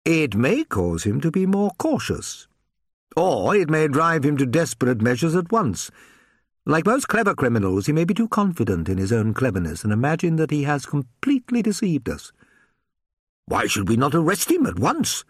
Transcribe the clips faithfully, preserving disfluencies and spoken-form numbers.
It may cause him to be more cautious, or it may drive him to desperate measures at once. Like most clever criminals, he may be too confident in his own cleverness and imagine that he has completely deceived us. Why should we not arrest him at once?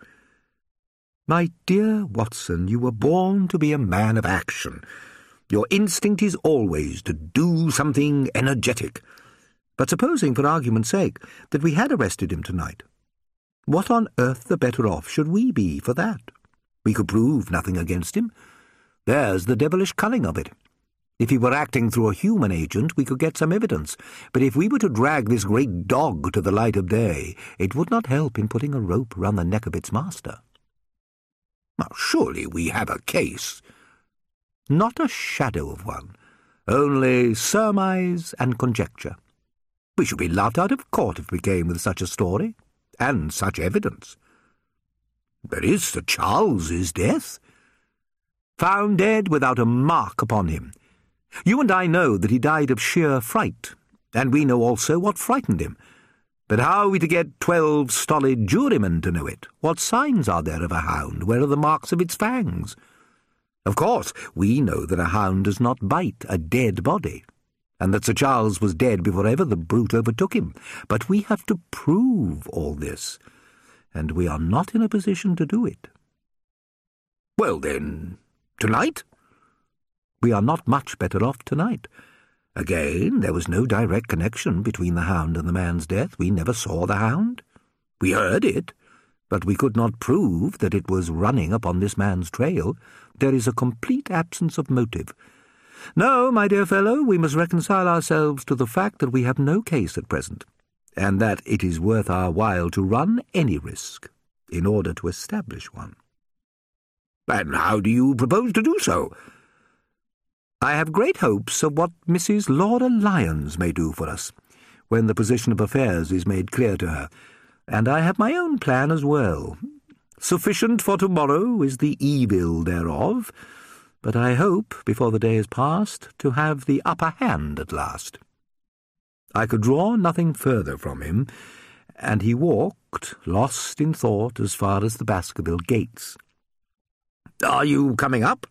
My dear Watson, you were born to be a man of action. Your instinct is always to do something energetic. But supposing, for argument's sake, that we had arrested him tonight, what on earth the better off should we be for that? We could prove nothing against him. There's the devilish cunning of it. If he were acting through a human agent, we could get some evidence. But if we were to drag this great dog to the light of day, it would not help in putting a rope round the neck of its master. Now, surely we have a case. Not a shadow of one. Only surmise and conjecture. We should be laughed out of court if we came with such a story, and such evidence. There is Sir Charles's death. Found dead without a mark upon him. You and I know that he died of sheer fright, and we know also what frightened him. But how are we to get twelve stolid jurymen to know it? What signs are there of a hound? Where are the marks of its fangs? Of course, we know that a hound does not bite a dead body, and that Sir Charles was dead before ever the brute overtook him. But we have to prove all this, and we are not in a position to do it. Well, then, tonight? We are not much better off tonight. Again, there was no direct connection between the hound and the man's death. We never saw the hound. We heard it, but we could not prove that it was running upon this man's trail. There is a complete absence of motive. No, my dear fellow, we must reconcile ourselves to the fact that we have no case at present, and that it is worth our while to run any risk in order to establish one. And how do you propose to do so? I have great hopes of what Missus Laura Lyons may do for us, when the position of affairs is made clear to her, and I have my own plan as well. Sufficient for tomorrow is the evil thereof, but I hope, before the day is past, to have the upper hand at last. I could draw nothing further from him, and he walked, lost in thought, as far as the Baskerville gates. Are you coming up?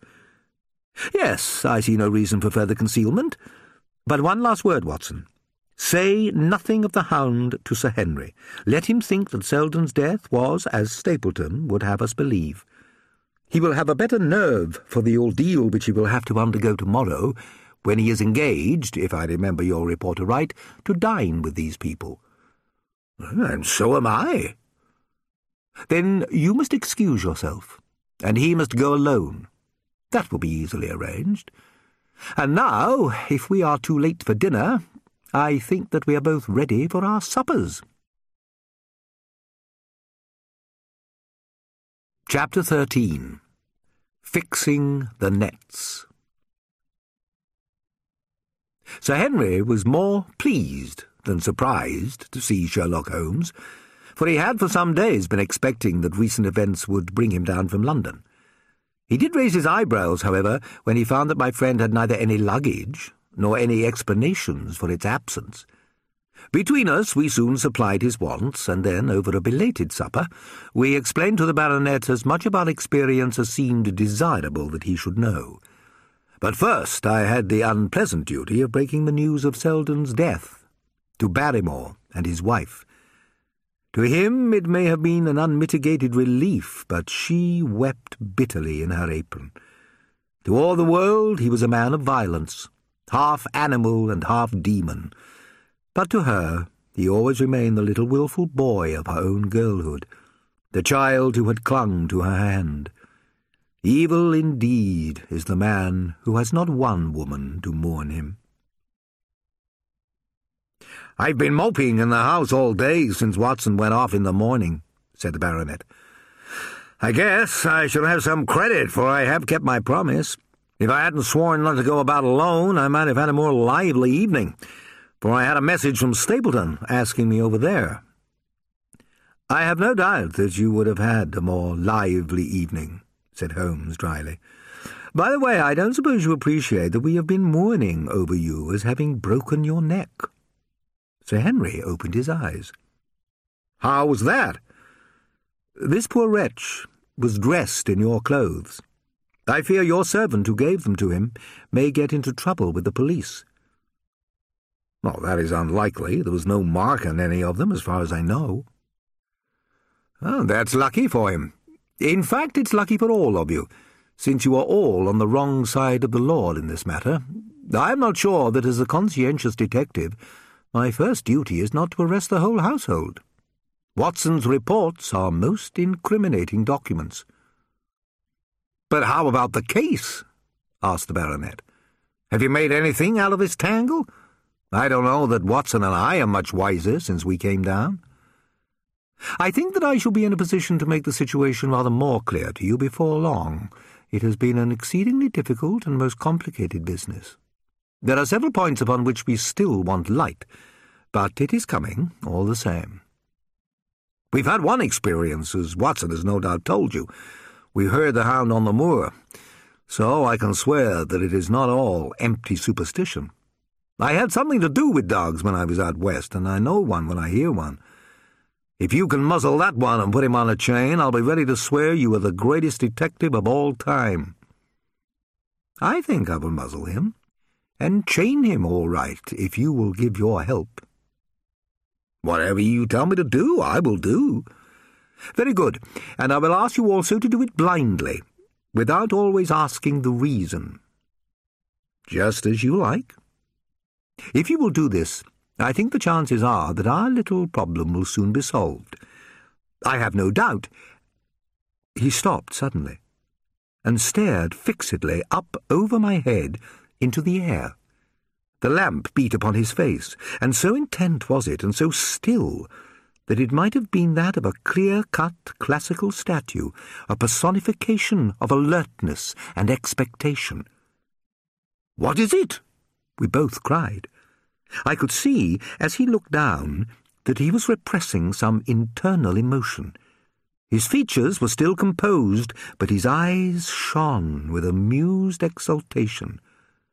Yes, I see no reason for further concealment. But one last word, Watson. Say nothing of the hound to Sir Henry. Let him think that Selden's death was, as Stapleton would have us believe. He will have a better nerve for the ordeal which he will have to undergo tomorrow, when he is engaged, if I remember your report aright, to dine with these people. And so am I. Then you must excuse yourself, and he must go alone. That will be easily arranged. And now, if we are too late for dinner, I think that we are both ready for our suppers. Chapter thirteen. Fixing the Nets. Sir Henry was more pleased than surprised to see Sherlock Holmes, for he had for some days been expecting that recent events would bring him down from London. He did raise his eyebrows, however, when he found that my friend had neither any luggage nor any explanations for its absence. Between us we soon supplied his wants, and then, over a belated supper, we explained to the baronet as much of our experience as seemed desirable that he should know. But first I had the unpleasant duty of breaking the news of Selden's death to Barrymore and his wife. To him it may have been an unmitigated relief, but she wept bitterly in her apron. To all the world he was a man of violence, half animal and half demon, but to her he always remained the little wilful boy of her own girlhood, the child who had clung to her hand. Evil indeed is the man who has not one woman to mourn him. "I've been moping in the house all day since Watson went off in the morning," said the baronet. "I guess I shall have some credit, for I have kept my promise. If I hadn't sworn not to go about alone, I might have had a more lively evening, for I had a message from Stapleton asking me over there." "I have no doubt that you would have had a more lively evening," said Holmes dryly. "By the way, I don't suppose you appreciate that we have been mourning over you as having broken your neck." Sir Henry opened his eyes. "How was that?" This poor wretch was dressed in your clothes. I fear your servant who gave them to him may get into trouble with the police." "Oh, that is unlikely. There was no mark on any of them, as far as I know." "Oh, that's lucky for him. In fact, it's lucky for all of you, since you are all on the wrong side of the law in this matter. I am not sure that as a conscientious detective, my first duty is not to arrest the whole household. Watson's reports are most incriminating documents." "But how about the case?" asked the baronet. "Have you made anything out of this tangle? I don't know that Watson and I are much wiser since we came down." "I think that I shall be in a position to make the situation rather more clear to you before long. It has been an exceedingly difficult and most complicated business. There are several points upon which we still want light, but it is coming all the same. We've had one experience, as Watson has no doubt told you. We heard the hound on the moor, so I can swear that it is not all empty superstition. I had something to do with dogs when I was out west, and I know one when I hear one. If you can muzzle that one and put him on a chain, I'll be ready to swear you are the greatest detective of all time." "I think I will muzzle him, and chain him all right, if you will give your help." "Whatever you tell me to do, I will do." "Very good, and I will ask you also to do it blindly, without always asking the reason." "Just as you like." "If you will do this, I think the chances are that our little problem will soon be solved. I have no doubt—" He stopped suddenly, and stared fixedly up over my head into the air. The lamp beat upon his face, and so intent was it, and so still, that it might have been that of a clear-cut classical statue, a personification of alertness and expectation. "What is it?" we both cried. I could see, as he looked down, that he was repressing some internal emotion. His features were still composed, but his eyes shone with amused exultation.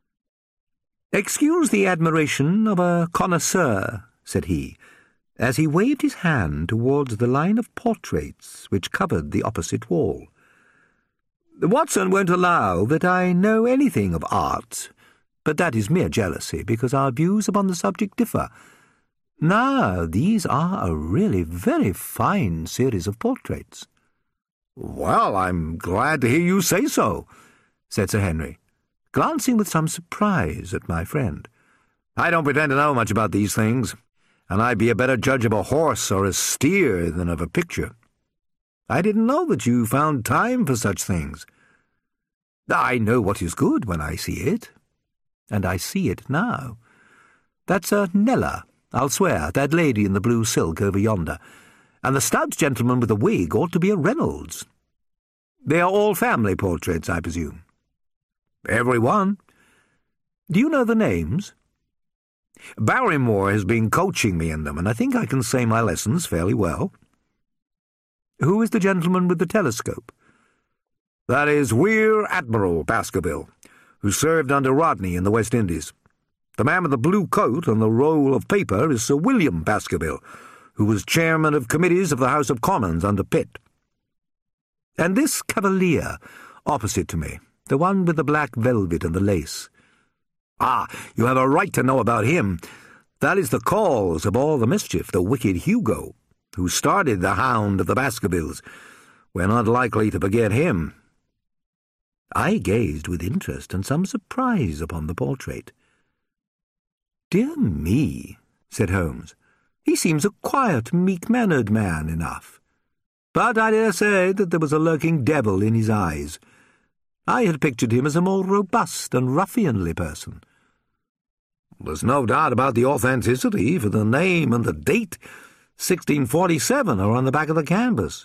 "Excuse the admiration of a connoisseur," said he, as he waved his hand towards the line of portraits which covered the opposite wall. "Watson won't allow that I know anything of art, but that is mere jealousy, because our views upon the subject differ. Now, these are a really very fine series of portraits." "Well, I'm glad to hear you say so," said Sir Henry, glancing with some surprise at my friend. "I don't pretend to know much about these things, and I'd be a better judge of a horse or a steer than of a picture. I didn't know that you found time for such things. I know what is good when I see it, and I see it now. That's a Nella, I'll swear, that lady in the blue silk over yonder, and the stout gentleman with the wig ought to be a Reynolds. They are all family portraits, I presume?" "Every one." "Do you know the names?" "Barrymore has been coaching me in them, and I think I can say my lessons fairly well." "Who is the gentleman with the telescope?" "That is Rear Admiral Baskerville, who served under Rodney in the West Indies. The man with the blue coat and the roll of paper is Sir William Baskerville, who was chairman of committees of the House of Commons under Pitt." "And this cavalier opposite to me, the one with the black velvet and the lace?" "Ah, you have a right to know about him. That is the cause of all the mischief, the wicked Hugo, who started the hound of the Baskervilles. We're not likely to forget him." I gazed with interest and some surprise upon the portrait. "Dear me," said Holmes, "he seems a quiet, meek-mannered man enough. But I dare say that there was a lurking devil in his eyes. I had pictured him as a more robust and ruffianly person." "There's no doubt about the authenticity, for the name and the date, sixteen forty-seven, are on the back of the canvas."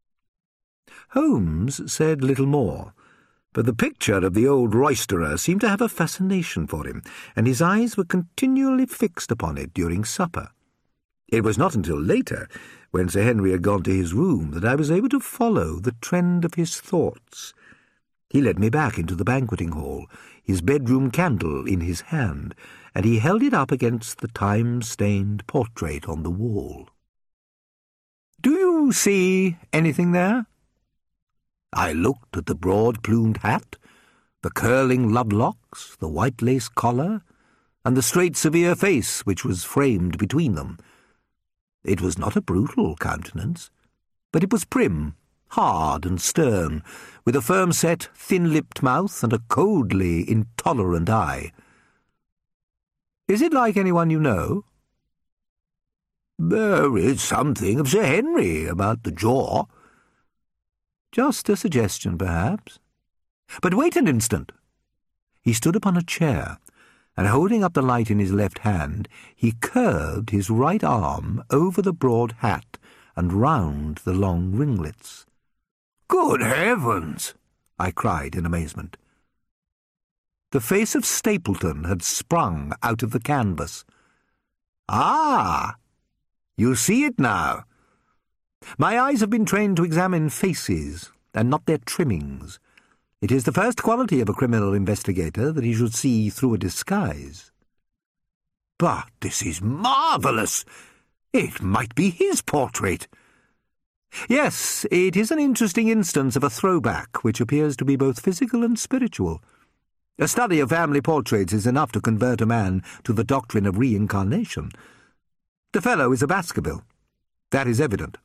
Holmes said little more, but the picture of the old roisterer seemed to have a fascination for him, and his eyes were continually fixed upon it during supper. It was not until later, when Sir Henry had gone to his room, that I was able to follow the trend of his thoughts. He led me back into the banqueting hall, his bedroom candle in his hand, and he held it up against the time-stained portrait on the wall. Do you see anything there?" I looked at the broad-plumed hat, the curling love-locks, the white lace collar, and the straight, severe face which was framed between them. It was not a brutal countenance, but it was prim, hard and stern, with a firm-set, thin-lipped mouth and a coldly intolerant eye. "Is it like anyone you know?" "There is something of Sir Henry about the jaw." "Just a suggestion, perhaps. But wait an instant." He stood upon a chair, and holding up the light in his left hand, he curved his right arm over the broad hat and round the long ringlets. "Good heavens!" I cried in amazement. The face of Stapleton had sprung out of the canvas. "Ah! You see it now. My eyes have been trained to examine faces, and not their trimmings. It is the first quality of a criminal investigator that he should see through a disguise." "But this is marvellous! It might be his portrait." "Yes, it is an interesting instance of a throwback which appears to be both physical and spiritual. A study of family portraits is enough to convert a man to the doctrine of reincarnation. The fellow is a Baskerville. That is evident."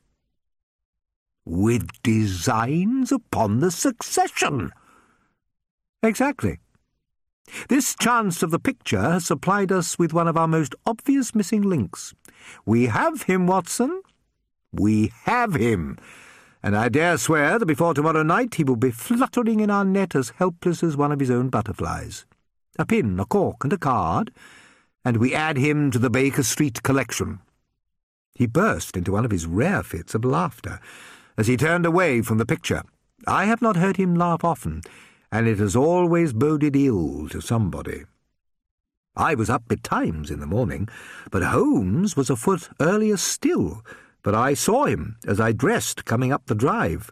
"With designs upon the succession." "Exactly. This chance of the picture has supplied us with one of our most obvious missing links. We have him, Watson. We have him, and I dare swear that before tomorrow night he will be fluttering in our net as helpless as one of his own butterflies. A pin, a cork, and a card, and we add him to the Baker Street collection." He burst into one of his rare fits of laughter as he turned away from the picture. I have not heard him laugh often, and it has always boded ill to somebody. I was up betimes in the morning, but Holmes was afoot earlier still, but I saw him as I dressed coming up the drive.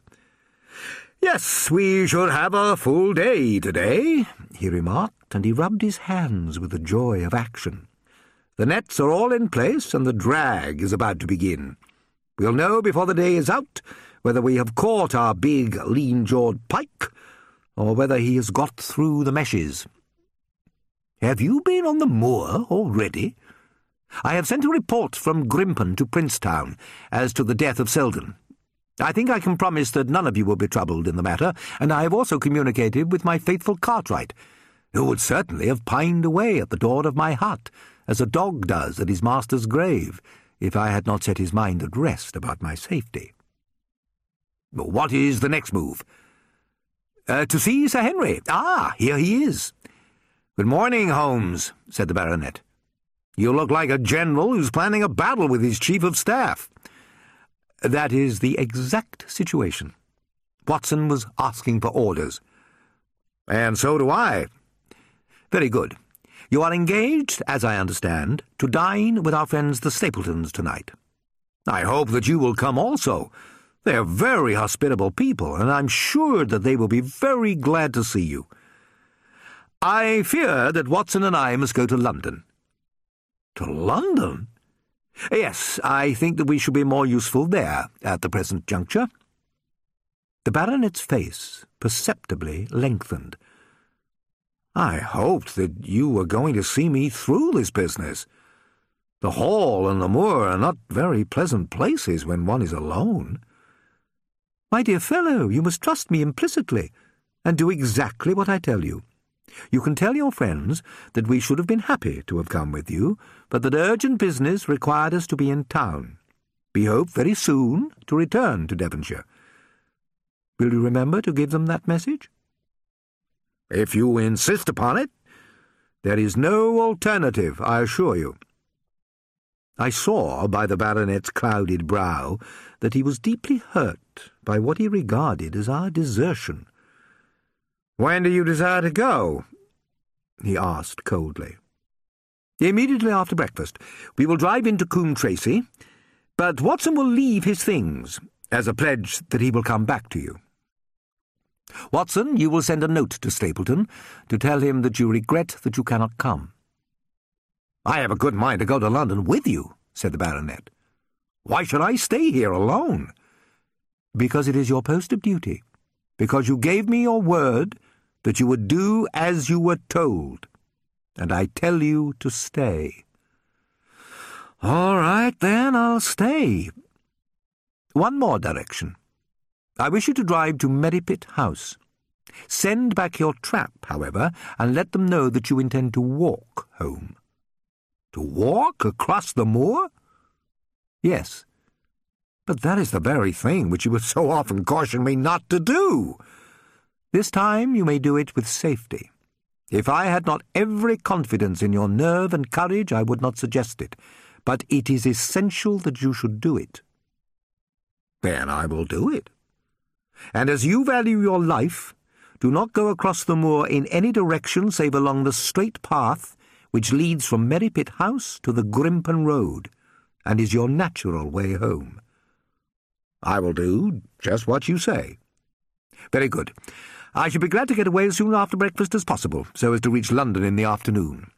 "Yes, we should have a full day today," he remarked, and he rubbed his hands with the joy of action. "The nets are all in place, and the drag is about to begin. We'll know before the day is out whether we have caught our big, lean-jawed pike, or whether he has got through the meshes." "Have you been on the moor already?" "I have sent a report from Grimpen to Princetown as to the death of Selden. I think I can promise that none of you will be troubled in the matter, and I have also communicated with my faithful Cartwright, who would certainly have pined away at the door of my hut, as a dog does at his master's grave, if I had not set his mind at rest about my safety." "What is the next move?" Uh, "to see Sir Henry. Ah, here he is." "Good morning, Holmes," said the baronet. "You look like a general who's planning a battle with his chief of staff." "That is the exact situation. Watson was asking for orders." "And so do I." "Very good. You are engaged, as I understand, to dine with our friends the Stapletons tonight." "I hope that you will come also. They are very hospitable people, and I'm sure that they will be very glad to see you." "I fear that Watson and I must go to London." "To London?" "Yes, I think that we shall be more useful there at the present juncture." The baronet's face perceptibly lengthened. "I hoped that you were going to see me through this business. The Hall and the moor are not very pleasant places when one is alone." "My dear fellow, you must trust me implicitly, and do exactly what I tell you. You can tell your friends that we should have been happy to have come with you, but that urgent business required us to be in town. We hope very soon to return to Devonshire. Will you remember to give them that message?" "If you insist upon it. There is no alternative, I assure you." I saw by the baronet's clouded brow that he was deeply hurt by what he regarded as our desertion. "When do you desire to go?" he asked coldly. "Immediately after breakfast. We will drive into Coombe Tracy, but Watson will leave his things, as a pledge that he will come back to you. Watson, you will send a note to Stapleton to tell him that you regret that you cannot come." "I have a good mind to go to London with you," said the baronet. Why should I stay here alone? Because it is your post of duty. Because you gave me your word that you would do as you were told. And I tell you to stay. All right, then, I'll stay. One more direction. I wish you to drive to Merripit House. Send back your trap, however, and let them know that you intend to walk home. To walk across the moor? Yes. But that is the very thing which you would so often caution me not to do. This time you may do it with safety. If I had not every confidence in your nerve and courage, I would not suggest it. But it is essential that you should do it. Then I will do it. And as you value your life, do not go across the moor in any direction save along the straight path which leads from Merripit House to the Grimpen Road, and is your natural way home. I will do just what you say. Very good. I shall be glad to get away as soon after breakfast as possible, so as to reach London in the afternoon.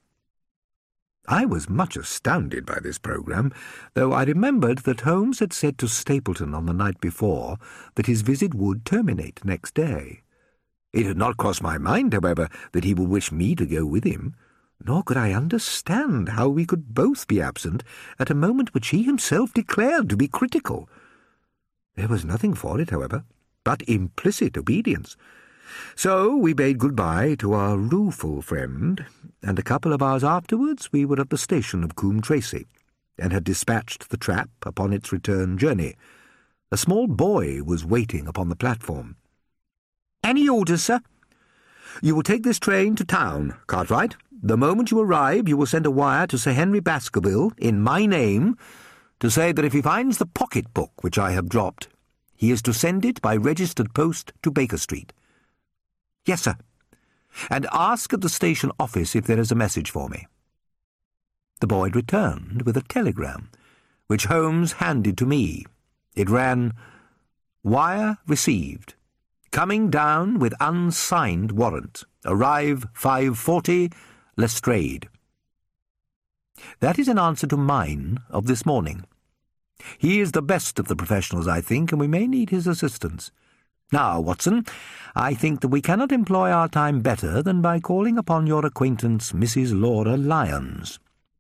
I was much astounded by this programme, though I remembered that Holmes had said to Stapleton on the night before that his visit would terminate next day. It had not crossed my mind, however, that he would wish me to go with him, nor could I understand how we could both be absent at a moment which he himself declared to be critical. There was nothing for it, however, but implicit obedience. So we bade good-bye to our rueful friend, and a couple of hours afterwards we were at the station of Coombe Tracey, and had dispatched the trap upon its return journey. A small boy was waiting upon the platform. "Any orders, sir?" "You will take this train to town, Cartwright. The moment you arrive, you will send a wire to Sir Henry Baskerville, in my name, to say that if he finds the pocket-book which I have dropped, he is to send it by registered post to Baker Street." "Yes, sir." "And ask at the station office if there is a message for me." The boy returned with a telegram, which Holmes handed to me. It ran, "Wire received. Coming down with unsigned warrant. Arrive five forty, Lestrade." That is an answer to mine of this morning. He is the best of the professionals, I think, and we may need his assistance. Now, Watson, I think that we cannot employ our time better than by calling upon your acquaintance, Missus Laura Lyons.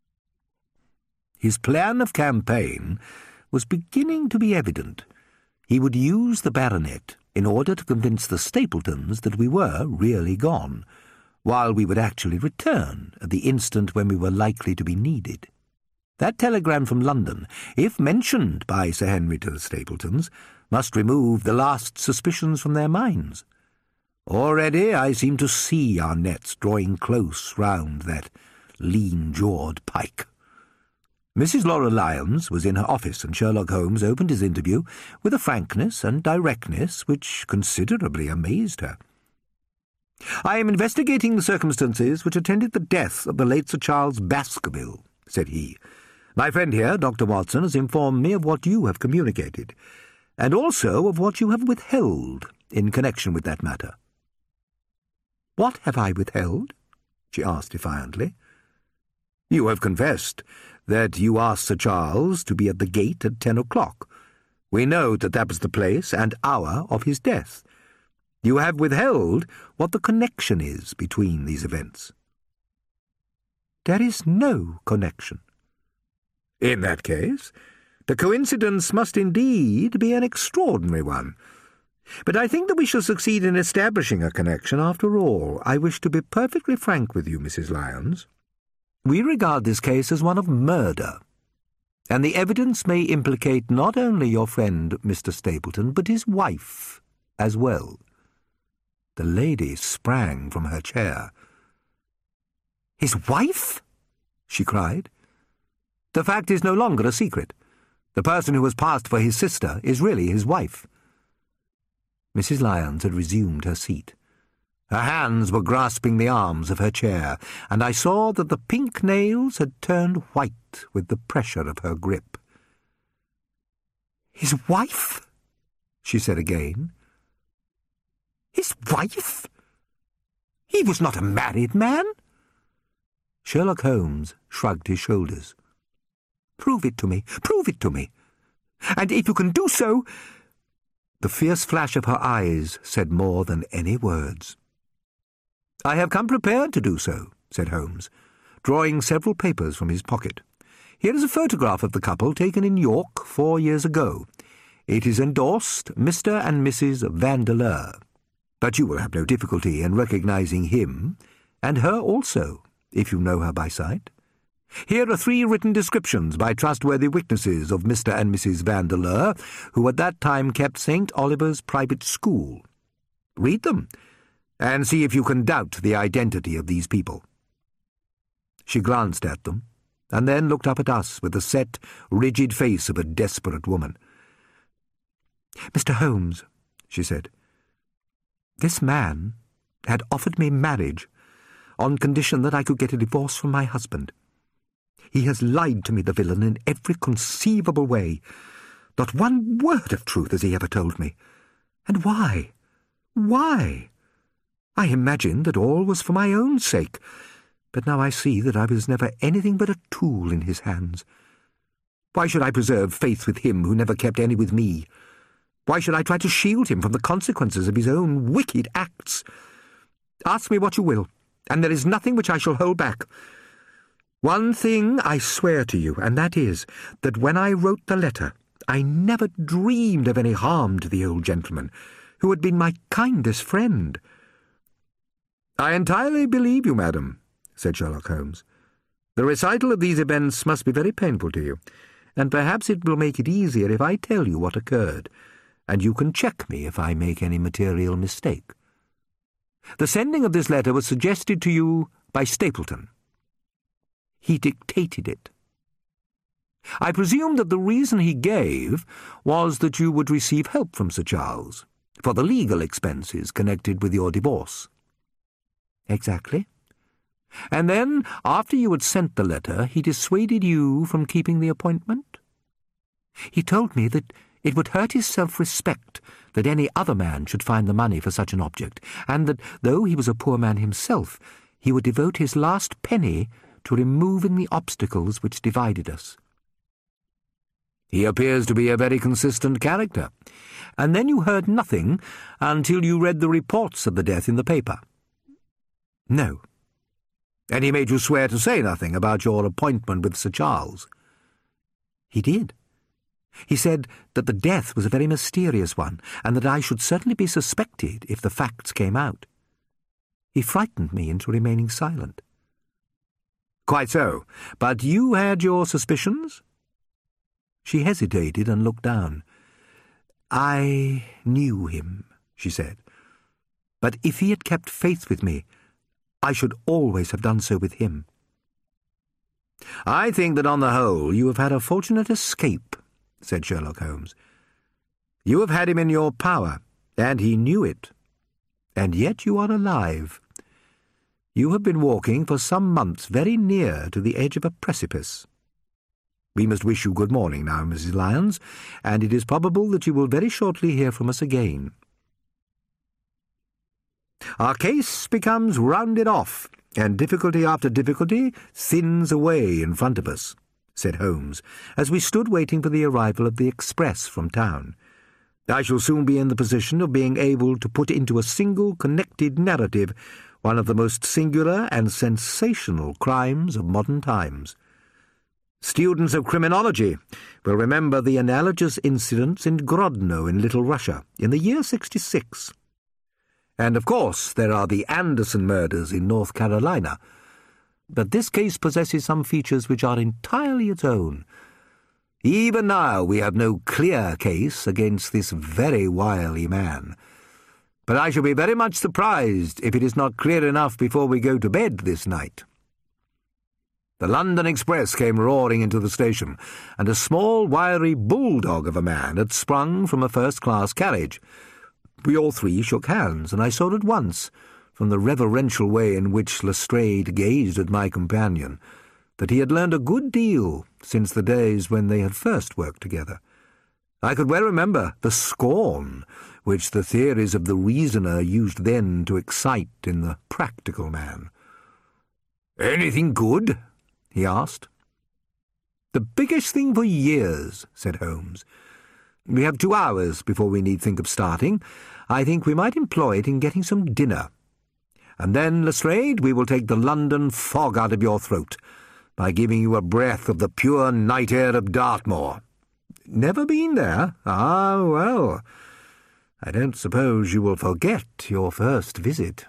His plan of campaign was beginning to be evident. He would use the baronet in order to convince the Stapletons that we were really gone, while we would actually return at the instant when we were likely to be needed. That telegram from London, if mentioned by Sir Henry to the Stapletons, must remove the last suspicions from their minds. Already I seem to see our nets drawing close round that lean-jawed pike. Missus Laura Lyons was in her office, and Sherlock Holmes opened his interview with a frankness and directness which considerably amazed her. "I am investigating the circumstances which attended the death of the late Sir Charles Baskerville," said he. "My friend here, Doctor Watson, has informed me of what you have communicated, and also of what you have withheld in connection with that matter." "What have I withheld?" she asked defiantly. "You have confessed that you asked Sir Charles to be at the gate at ten o'clock. We know that that was the place and hour of his death. You have withheld what the connection is between these events." "There is no connection." "In that case, the coincidence must indeed be an extraordinary one. But I think that we shall succeed in establishing a connection after all. I wish to be perfectly frank with you, Missus Lyons. We regard this case as one of murder, and the evidence may implicate not only your friend Mister Stapleton, but his wife as well." The lady sprang from her chair. "His wife?" she cried. "The fact is no longer a secret. The person who has passed for his sister is really his wife." Missus Lyons had resumed her seat. Her hands were grasping the arms of her chair, and I saw that the pink nails had turned white with the pressure of her grip. "His wife?" she said again. "His wife? He was not a married man." Sherlock Holmes shrugged his shoulders. "Prove it to me, prove it to me. And if you can do so—" The fierce flash of her eyes said more than any words. "I have come prepared to do so," said Holmes, drawing several papers from his pocket. "Here is a photograph of the couple taken in York four years ago. It is endorsed Mister and Missus Vandeleur. But you will have no difficulty in recognizing him, and her also, if you know her by sight. Here are three written descriptions by trustworthy witnesses of Mister and Missus Vandeleur, who at that time kept Saint Oliver's private school. Read them, and see if you can doubt the identity of these people." She glanced at them, and then looked up at us with the set, rigid face of a desperate woman. "Mister Holmes," she said, "this man had offered me marriage on condition that I could get a divorce from my husband. He has lied to me, the villain, in every conceivable way. Not one word of truth has he ever told me. And why? Why? I imagined that all was for my own sake, but now I see that I was never anything but a tool in his hands. Why should I preserve faith with him who never kept any with me? Why should I try to shield him from the consequences of his own wicked acts? Ask me what you will, and there is nothing which I shall hold back. One thing I swear to you, and that is that when I wrote the letter, I never dreamed of any harm to the old gentleman, who had been my kindest friend." "I entirely believe you, madam," said Sherlock Holmes. "The recital of these events must be very painful to you, and perhaps it will make it easier if I tell you what occurred, and you can check me if I make any material mistake. The sending of this letter was suggested to you by Stapleton. He dictated it. I presume that the reason he gave was that you would receive help from Sir Charles for the legal expenses connected with your divorce." "Exactly. And then, after you had sent the letter, he dissuaded you from keeping the appointment? He told me that it would hurt his self-respect that any other man should find the money for such an object, and that, though he was a poor man himself, he would devote his last penny to removing the obstacles which divided us." "He appears to be a very consistent character. And then you heard nothing until you read the reports of the death in the paper?" "No." "And he made you swear to say nothing about your appointment with Sir Charles?" "He did. He said that the death was a very mysterious one, and that I should certainly be suspected if the facts came out. He frightened me into remaining silent." "Quite so. But you had your suspicions?" She hesitated and looked down. "I knew him," she said. "But if he had kept faith with me, I should always have done so with him." "I think that on the whole you have had a fortunate escape," said Sherlock Holmes. "You have had him in your power, and he knew it. And yet you are alive. You have been walking for some months very near to the edge of a precipice. We must wish you good morning now, Missus Lyons, and it is probable that you will very shortly hear from us again. Our case becomes rounded off, and difficulty after difficulty thins away in front of us," said Holmes, as we stood waiting for the arrival of the express from town. "I shall soon be in the position of being able to put into a single connected narrative one of the most singular and sensational crimes of modern times. Students of criminology will remember the analogous incidents in Grodno in Little Russia in the year sixty-six. And, of course, there are the Anderson murders in North Carolina. But this case possesses some features which are entirely its own. Even now we have no clear case against this very wily man. But I shall be very much surprised if it is not clear enough before we go to bed this night." The London Express came roaring into the station, and a small, wiry bulldog of a man had sprung from a first-class carriage. We all three shook hands, and I saw at once, from the reverential way in which Lestrade gazed at my companion, that he had learned a good deal since the days when they had first worked together. I could well remember the scorn which the theories of the reasoner used then to excite in the practical man. "Anything good?" he asked. "The biggest thing for years," said Holmes. We have two hours before we need think of starting. I think we might employ it in getting some dinner. And then, Lestrade, we will take the London fog out of your throat by giving you a breath of the pure night air of Dartmoor. Never been there? Ah, well, I don't suppose you will forget your first visit.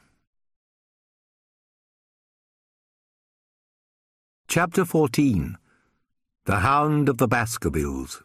Chapter fourteen. The Hound of the Baskervilles.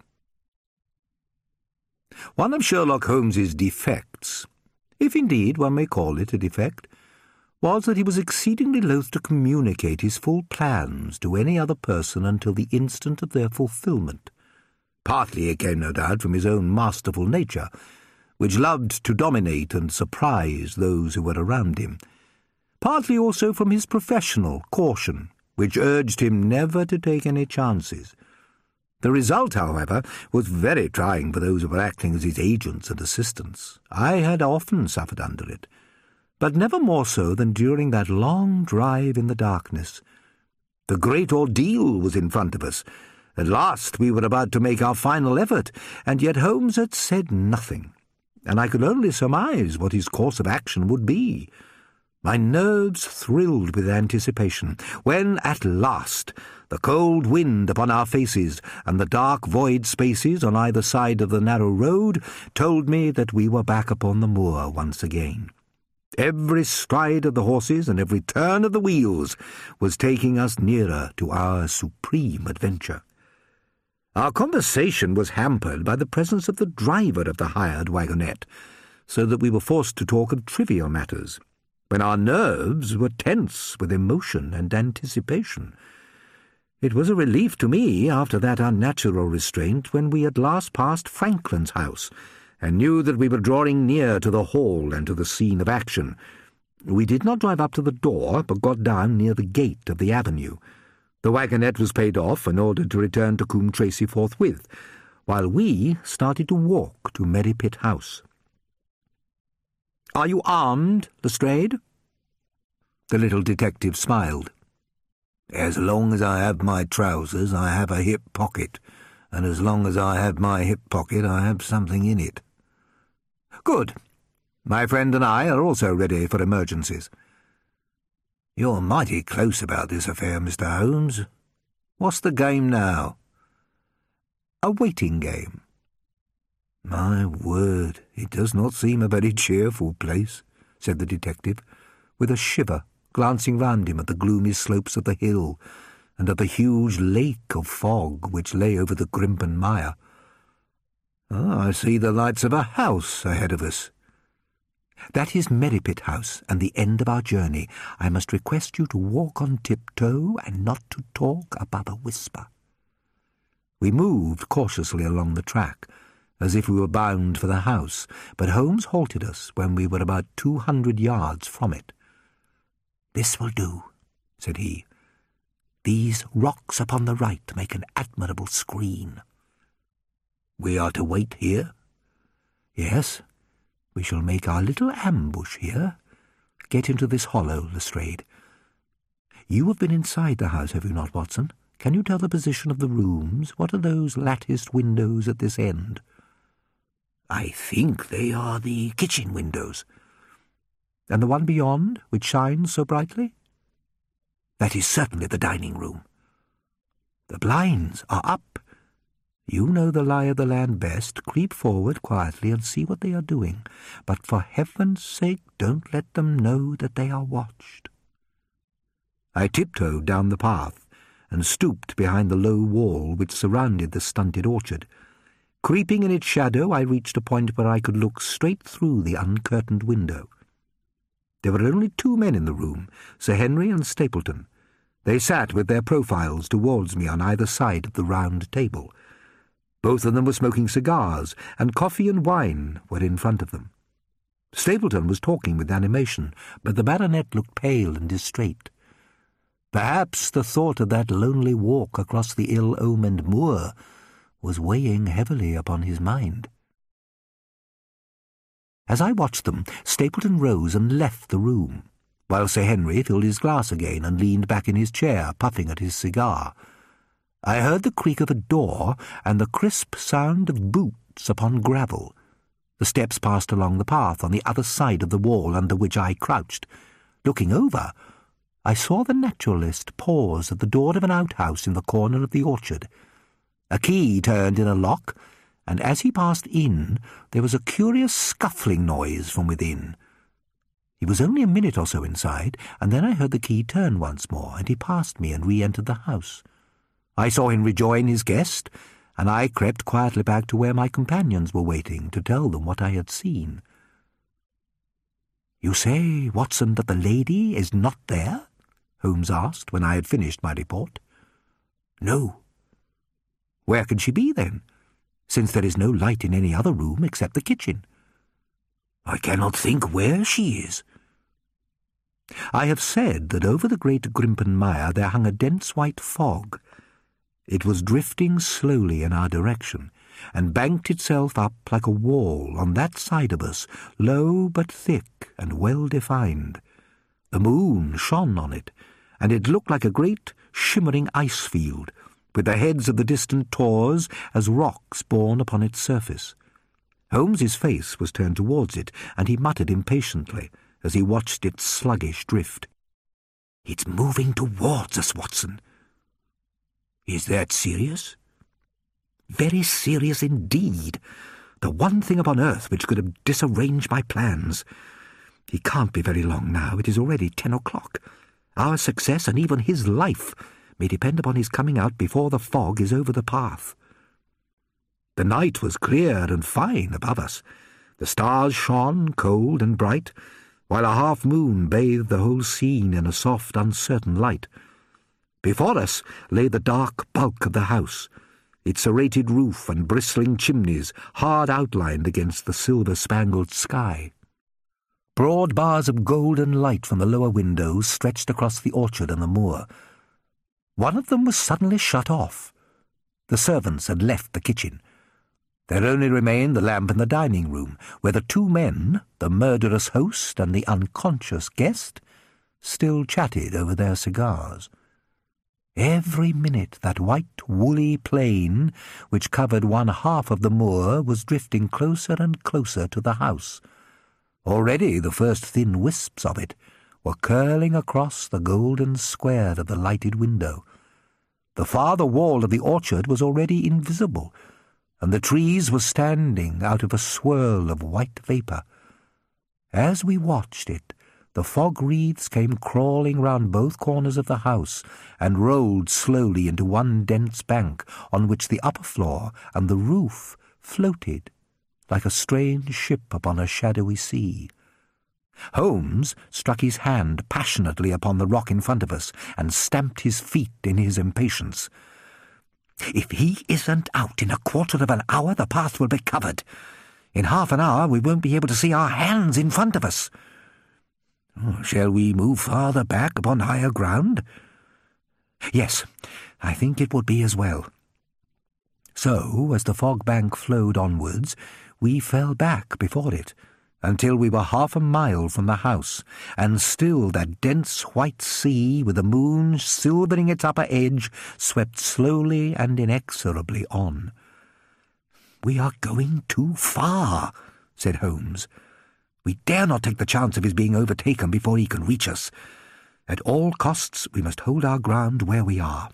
One of Sherlock Holmes's defects, if indeed one may call it a defect, was that he was exceedingly loath to communicate his full plans to any other person until the instant of their fulfilment. Partly it came, no doubt, from his own masterful nature, which loved to dominate and surprise those who were around him. Partly also from his professional caution, which urged him never to take any chances. The result, however, was very trying for those who were acting as his agents and assistants. I had often suffered under it, but never more so than during that long drive in the darkness. The great ordeal was in front of us. At last we were about to make our final effort, and yet Holmes had said nothing, and I could only surmise what his course of action would be. My nerves thrilled with anticipation, when, at last, the cold wind upon our faces and the dark void spaces on either side of the narrow road told me that we were back upon the moor once again. Every stride of the horses and every turn of the wheels was taking us nearer to our supreme adventure. Our conversation was hampered by the presence of the driver of the hired wagonette, so that we were forced to talk of trivial matters, when our nerves were tense with emotion and anticipation. It was a relief to me, after that unnatural restraint, when we at last passed Franklin's house, and knew that we were drawing near to the hall and to the scene of action. We did not drive up to the door, but got down near the gate of the avenue. The wagonette was paid off and ordered to return to Coombe Tracey forthwith, while we started to walk to Merripit House. "Are you armed, Lestrade?" The little detective smiled. "As long as I have my trousers, I have a hip pocket, and as long as I have my hip pocket, I have something in it." "Good. My friend and I are also ready for emergencies." "You're mighty close about this affair, Mister Holmes. What's the game now?" "A waiting game." "My word, it does not seem a very cheerful place," said the detective, with a shiver, glancing round him at the gloomy slopes of the hill and at the huge lake of fog which lay over the Grimpen Mire. "Ah, I see the lights of a house ahead of us." "That is Merripit House, and the end of our journey. I must request you to walk on tiptoe and not to talk above a whisper." We moved cautiously along the track, as if we were bound for the house, but Holmes halted us when we were about two hundred yards from it. "This will do," said he. "These rocks upon the right make an admirable screen." "We are to wait here?" "Yes. We shall make our little ambush here. Get into this hollow, Lestrade. You have been inside the house, have you not, Watson? Can you tell the position of the rooms? What are those latticed windows at this end?" "I think they are the kitchen windows." "And the one beyond, which shines so brightly?" "That is certainly the dining room." "The blinds are up. You know the lie of the land best. Creep forward quietly and see what they are doing. But for heaven's sake, don't let them know that they are watched." I tiptoed down the path and stooped behind the low wall which surrounded the stunted orchard. Creeping in its shadow, I reached a point where I could look straight through the uncurtained window. There were only two men in the room, Sir Henry and Stapleton. They sat with their profiles towards me on either side of the round table. Both of them were smoking cigars, and coffee and wine were in front of them. Stapleton was talking with animation, but the baronet looked pale and distrait. Perhaps the thought of that lonely walk across the ill-omened moor was weighing heavily upon his mind. As I watched them, Stapleton rose and left the room, while Sir Henry filled his glass again and leaned back in his chair, puffing at his cigar. I heard the creak of a door and the crisp sound of boots footprints upon gravel. The steps passed along the path on the other side of the wall under which I crouched. Looking over, I saw the naturalist pause at the door of an outhouse in the corner of the orchard. A key turned in a lock, and as he passed in, there was a curious scuffling noise from within. He was only a minute or so inside, and then I heard the key turn once more, and he passed me and re-entered the house. I saw him rejoin his guest, and I crept quietly back to where my companions were waiting to tell them what I had seen. "You say, Watson, that the lady is not there?" Holmes asked when I had finished my report. "No." "Where can she be, then, since there is no light in any other room except the kitchen?" "I cannot think where she is." I have said that over the great Grimpen Mire there hung a dense white fog. It was drifting slowly in our direction, and banked itself up like a wall on that side of us, low but thick and well-defined. The moon shone on it, and it looked like a great shimmering ice field, with the heads of the distant tors as rocks borne upon its surface. Holmes's face was turned towards it, and he muttered impatiently as he watched its sluggish drift. "It's moving towards us, Watson." "Is that serious?" "Very serious indeed. The one thing upon earth which could have disarranged my plans. He can't be very long now. It is already ten o'clock. Our success and even his life may depend upon his coming out before the fog is over the path." The night was clear and fine above us. The stars shone cold and bright, while a half-moon bathed the whole scene in a soft, uncertain light. Before us lay the dark bulk of the house, its serrated roof and bristling chimneys hard outlined against the silver-spangled sky. Broad bars of golden light from the lower windows stretched across the orchard and the moor. One of them was suddenly shut off. The servants had left the kitchen. There only remained the lamp in the dining room, where the two men, the murderous host and the unconscious guest, still chatted over their cigars. Every minute that white, woolly plain, which covered one half of the moor, was drifting closer and closer to the house. Already the first thin wisps of it were curling across the golden square of the lighted window. The farther wall of the orchard was already invisible, and the trees were standing out of a swirl of white vapour. As we watched it, the fog wreaths came crawling round both corners of the house and rolled slowly into one dense bank on which the upper floor and the roof floated like a strange ship upon a shadowy sea. Holmes struck his hand passionately upon the rock in front of us and stamped his feet in his impatience. "If he isn't out in a quarter of an hour, the path will be covered. In half an hour we won't be able to see our hands in front of us." Oh, "shall we move farther back upon higher ground?" "Yes, I think it would be as well." So, as the fog bank flowed onwards, we fell back before it, until we were half a mile from the house, and still that dense white sea, with the moon silvering its upper edge, swept slowly and inexorably on. "We are going too far," said Holmes. "We dare not take the chance of his being overtaken before he can reach us. At all costs we must hold our ground where we are."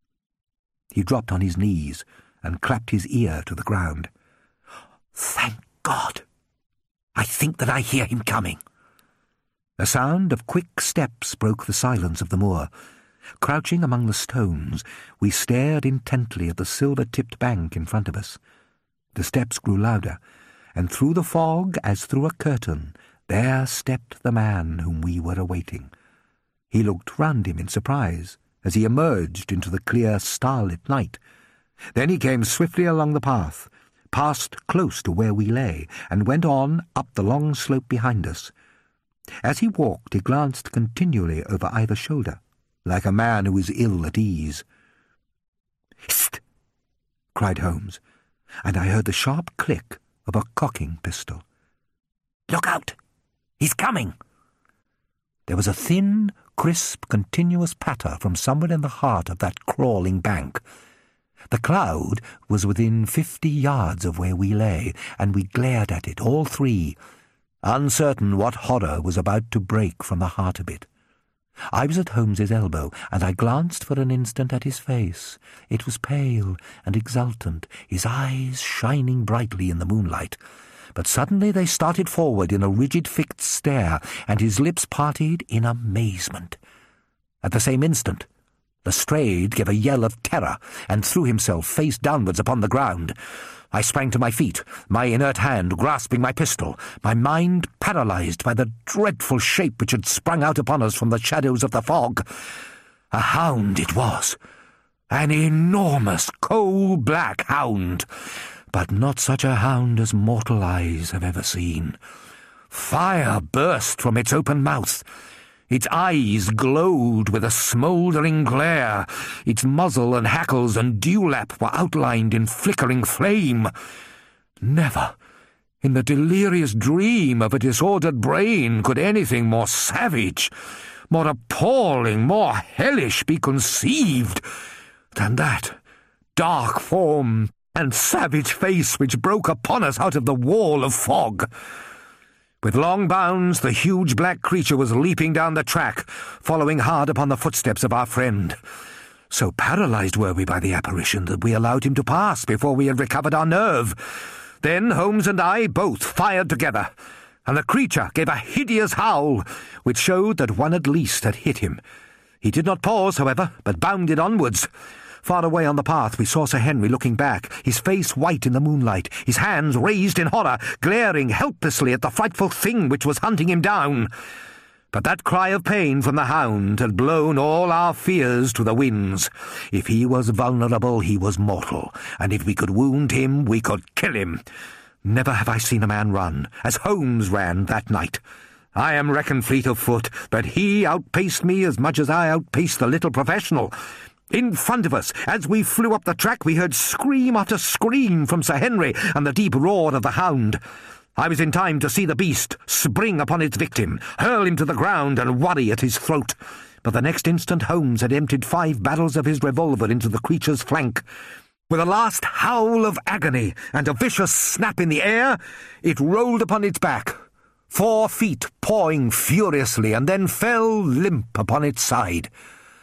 He dropped on his knees and clapped his ear to the ground. "Thank God! I think that I hear him coming." A sound of quick steps broke the silence of the moor. Crouching among the stones, we stared intently at the silver-tipped bank in front of us. The steps grew louder, and through the fog, as through a curtain, there stepped the man whom we were awaiting. He looked round him in surprise as he emerged into the clear, starlit night. Then he came swiftly along the path, passed close to where we lay, and went on up the long slope behind us. As he walked, he glanced continually over either shoulder, like a man who is ill at ease. "Hist!" cried Holmes, and I heard the sharp click of a cocking pistol. "Look out! He's coming!" There was a thin, crisp, continuous patter from somewhere in the heart of that crawling bank. The cloud was within fifty yards of where we lay, and we glared at it, all three, uncertain what horror was about to break from the heart of it. I was at Holmes's elbow, and I glanced for an instant at his face. It was pale and exultant, his eyes shining brightly in the moonlight. But suddenly they started forward in a rigid fixed stare, and his lips parted in amazement. At the same instant, Lestrade gave a yell of terror and threw himself face downwards upon the ground. I sprang to my feet, my inert hand grasping my pistol, my mind paralyzed by the dreadful shape which had sprung out upon us from the shadows of the fog. A hound it was, an enormous coal-black hound, but not such a hound as mortal eyes have ever seen. Fire burst from its open mouth. Its eyes glowed with a smouldering glare. Its muzzle and hackles and dewlap were outlined in flickering flame. Never, in the delirious dream of a disordered brain, could anything more savage, more appalling, more hellish be conceived than that dark form and savage face which broke upon us out of the wall of fog. With long bounds, the huge black creature was leaping down the track, following hard upon the footsteps of our friend. So paralyzed were we by the apparition that we allowed him to pass before we had recovered our nerve. Then Holmes and I both fired together, and the creature gave a hideous howl, which showed that one at least had hit him. He did not pause, however, but bounded onwards. Far away on the path we saw Sir Henry looking back, his face white in the moonlight, his hands raised in horror, glaring helplessly at the frightful thing which was hunting him down. But that cry of pain from the hound had blown all our fears to the winds. If he was vulnerable, he was mortal, and if we could wound him, we could kill him. Never have I seen a man run, as Holmes ran that night. I am reckoned fleet of foot, but he outpaced me as much as I outpaced the little professional. In front of us, as we flew up the track, we heard scream after scream from Sir Henry and the deep roar of the hound. I was in time to see the beast spring upon its victim, hurl him to the ground and worry at his throat. But the next instant Holmes had emptied five barrels of his revolver into the creature's flank. With a last howl of agony and a vicious snap in the air, it rolled upon its back, four feet pawing furiously, and then fell limp upon its side.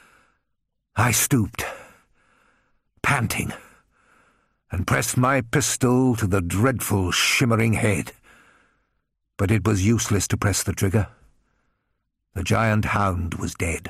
I stooped, panting, and pressed my pistol to the dreadful shimmering head. But it was useless to press the trigger. The giant hound was dead.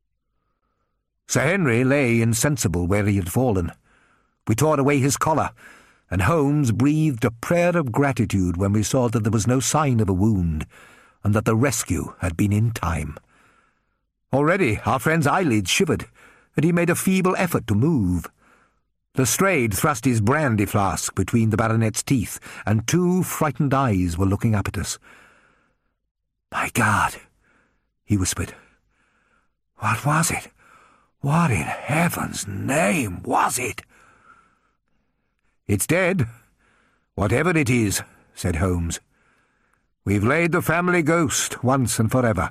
Sir Henry lay insensible where he had fallen. We tore away his collar, and Holmes breathed a prayer of gratitude when we saw that there was no sign of a wound, and that the rescue had been in time. Already our friend's eyelids shivered, and he made a feeble effort to move. Lestrade thrust his brandy flask between the baronet's teeth, and two frightened eyes were looking up at us. "My God," he whispered. "What was it? What in heaven's name was it?" "It's dead, whatever it is," said Holmes. "We've laid the family ghost once and forever."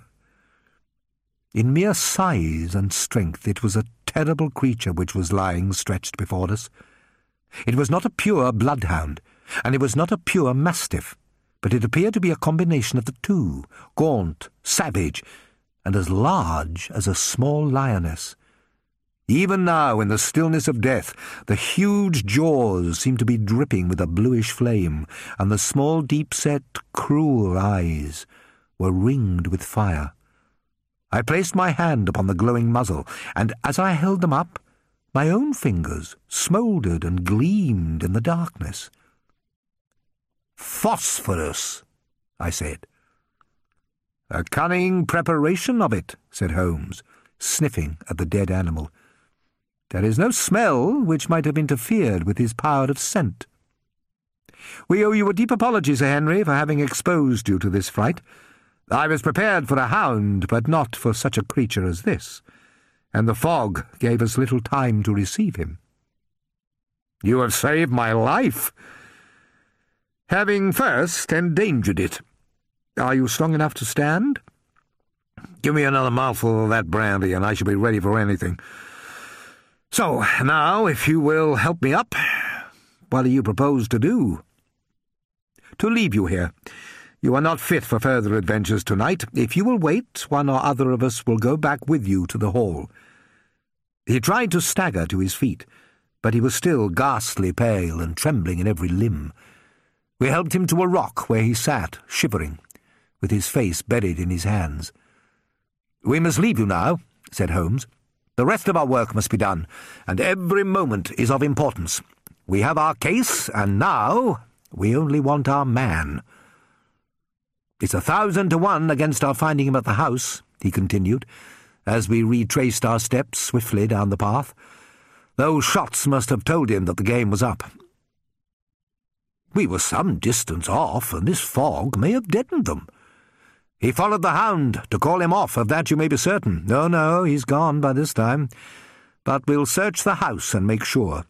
In mere size and strength it was a terrible creature which was lying stretched before us. It was not a pure bloodhound, and it was not a pure mastiff, but it appeared to be a combination of the two, gaunt, savage, and as large as a small lioness. Even now, in the stillness of death, the huge jaws seemed to be dripping with a bluish flame, and the small, deep-set, cruel eyes were ringed with fire. I placed my hand upon the glowing muzzle, and as I held them up, my own fingers smouldered and gleamed in the darkness. "Phosphorus," I said. "A cunning preparation of it," said Holmes, sniffing at the dead animal. "There is no smell which might have interfered with his power of scent. We owe you a deep apology, Sir Henry, for having exposed you to this fright. I was prepared for a hound, but not for such a creature as this, and the fog gave us little time to receive him." "You have saved my life, having first endangered it. Are you strong enough to stand? Give me another mouthful of that brandy, and I shall be ready for anything. So, now, if you will help me up, what do you propose to do? To leave you here. You are not fit for further adventures tonight. If you will wait, one or other of us will go back with you to the hall. He tried to stagger to his feet, but he was still ghastly pale and trembling in every limb. We helped him to a rock where he sat, shivering, with his face buried in his hands. "We must leave you now," said Holmes. "The rest of our work must be done, and every moment is of importance. We have our case, and now we only want our man." "It's a thousand to one against our finding him at the house," he continued, as we retraced our steps swiftly down the path. "Those shots must have told him that the game was up." "We were some distance off, and this fog may have deadened them." "He followed the hound to call him off, of that you may be certain." "No, no, he's gone by this time. But we'll search the house and make sure."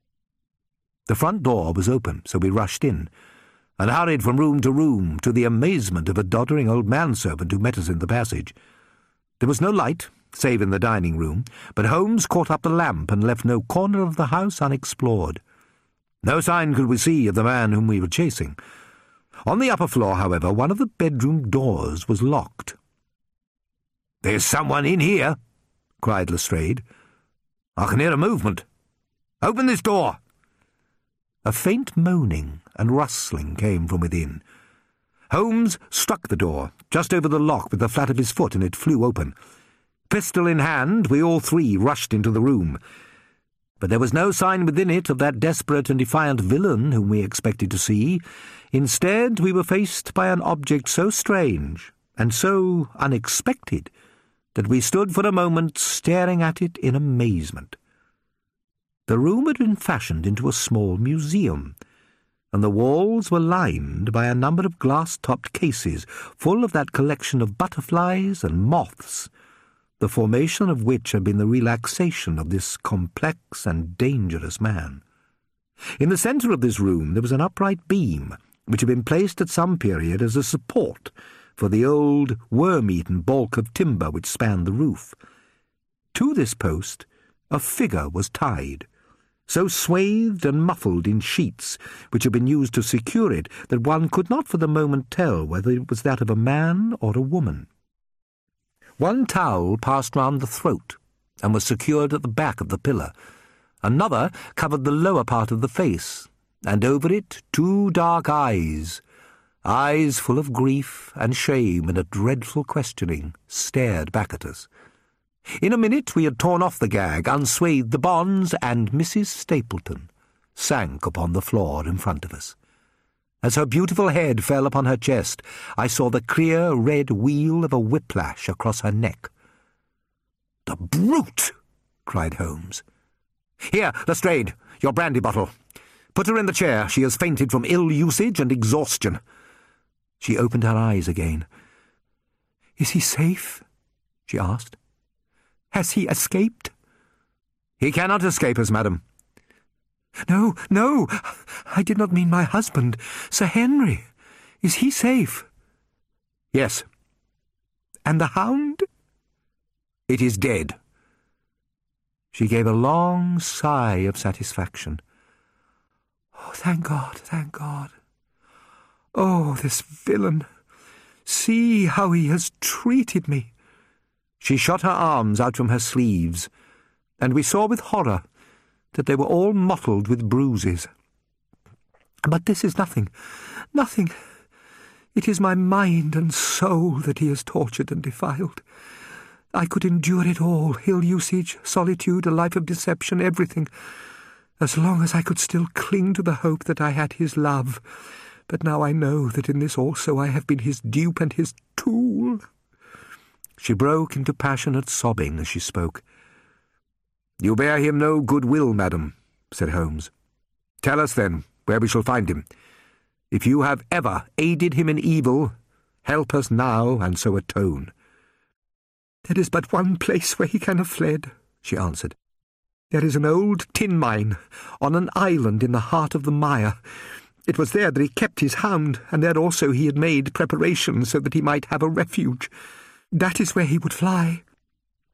The front door was open, so we rushed in, and hurried from room to room, to the amazement of a doddering old manservant who met us in the passage. There was no light, save in the dining-room, but Holmes caught up the lamp and left no corner of the house unexplored. No sign could we see of the man whom we were chasing. On the upper floor, however, one of the bedroom doors was locked. "There's someone in here," cried Lestrade. "I can hear a movement. Open this door." A faint moaning and rustling came from within. Holmes struck the door, just over the lock with the flat of his foot, and it flew open. Pistol in hand, we all three rushed into the room. But there was no sign within it of that desperate and defiant villain whom we expected to see. Instead, we were faced by an object so strange and so unexpected that we stood for a moment staring at it in amazement. The room had been fashioned into a small museum, and the walls were lined by a number of glass-topped cases full of that collection of butterflies and moths, the formation of which had been the relaxation of this complex and dangerous man. In the centre of this room there was an upright beam, which had been placed at some period as a support for the old worm-eaten balk of timber which spanned the roof. To this post a figure was tied, so swathed and muffled in sheets which had been used to secure it that one could not for the moment tell whether it was that of a man or a woman. One towel passed round the throat and was secured at the back of the pillar. Another covered the lower part of the face, and over it two dark eyes, eyes full of grief and shame and a dreadful questioning, stared back at us. In a minute we had torn off the gag, unswathed the bonds, and Missus Stapleton sank upon the floor in front of us. As her beautiful head fell upon her chest, I saw the clear red wheal of a whiplash across her neck. "The brute!" cried Holmes. "Here, Lestrade, your brandy bottle. Put her in the chair. She has fainted from ill usage and exhaustion." She opened her eyes again. "Is he safe?" she asked. "Has he escaped?" "He cannot escape us, madam." "No, no, I did not mean my husband. Sir Henry. Is he safe?" "Yes." "And the hound?" "It is dead." She gave a long sigh of satisfaction. "Oh, thank God, thank God. Oh, this villain! See how he has treated me." She shot her arms out from her sleeves, and we saw with horror that they were all mottled with bruises. "But this is nothing, nothing. It is my mind and soul that he has tortured and defiled. I could endure it all, ill usage, solitude, a life of deception, everything, as long as I could still cling to the hope that I had his love. But now I know that in this also I have been his dupe and his tool." She broke into passionate sobbing as she spoke. "You bear him no good will, madam," said Holmes. "Tell us, then, where we shall find him. If you have ever aided him in evil, help us now and so atone." "There is but one place where he can have fled," she answered. "There is an old tin mine on an island in the heart of the mire. It was there that he kept his hound, and there also he had made preparations so that he might have a refuge. That is where he would fly."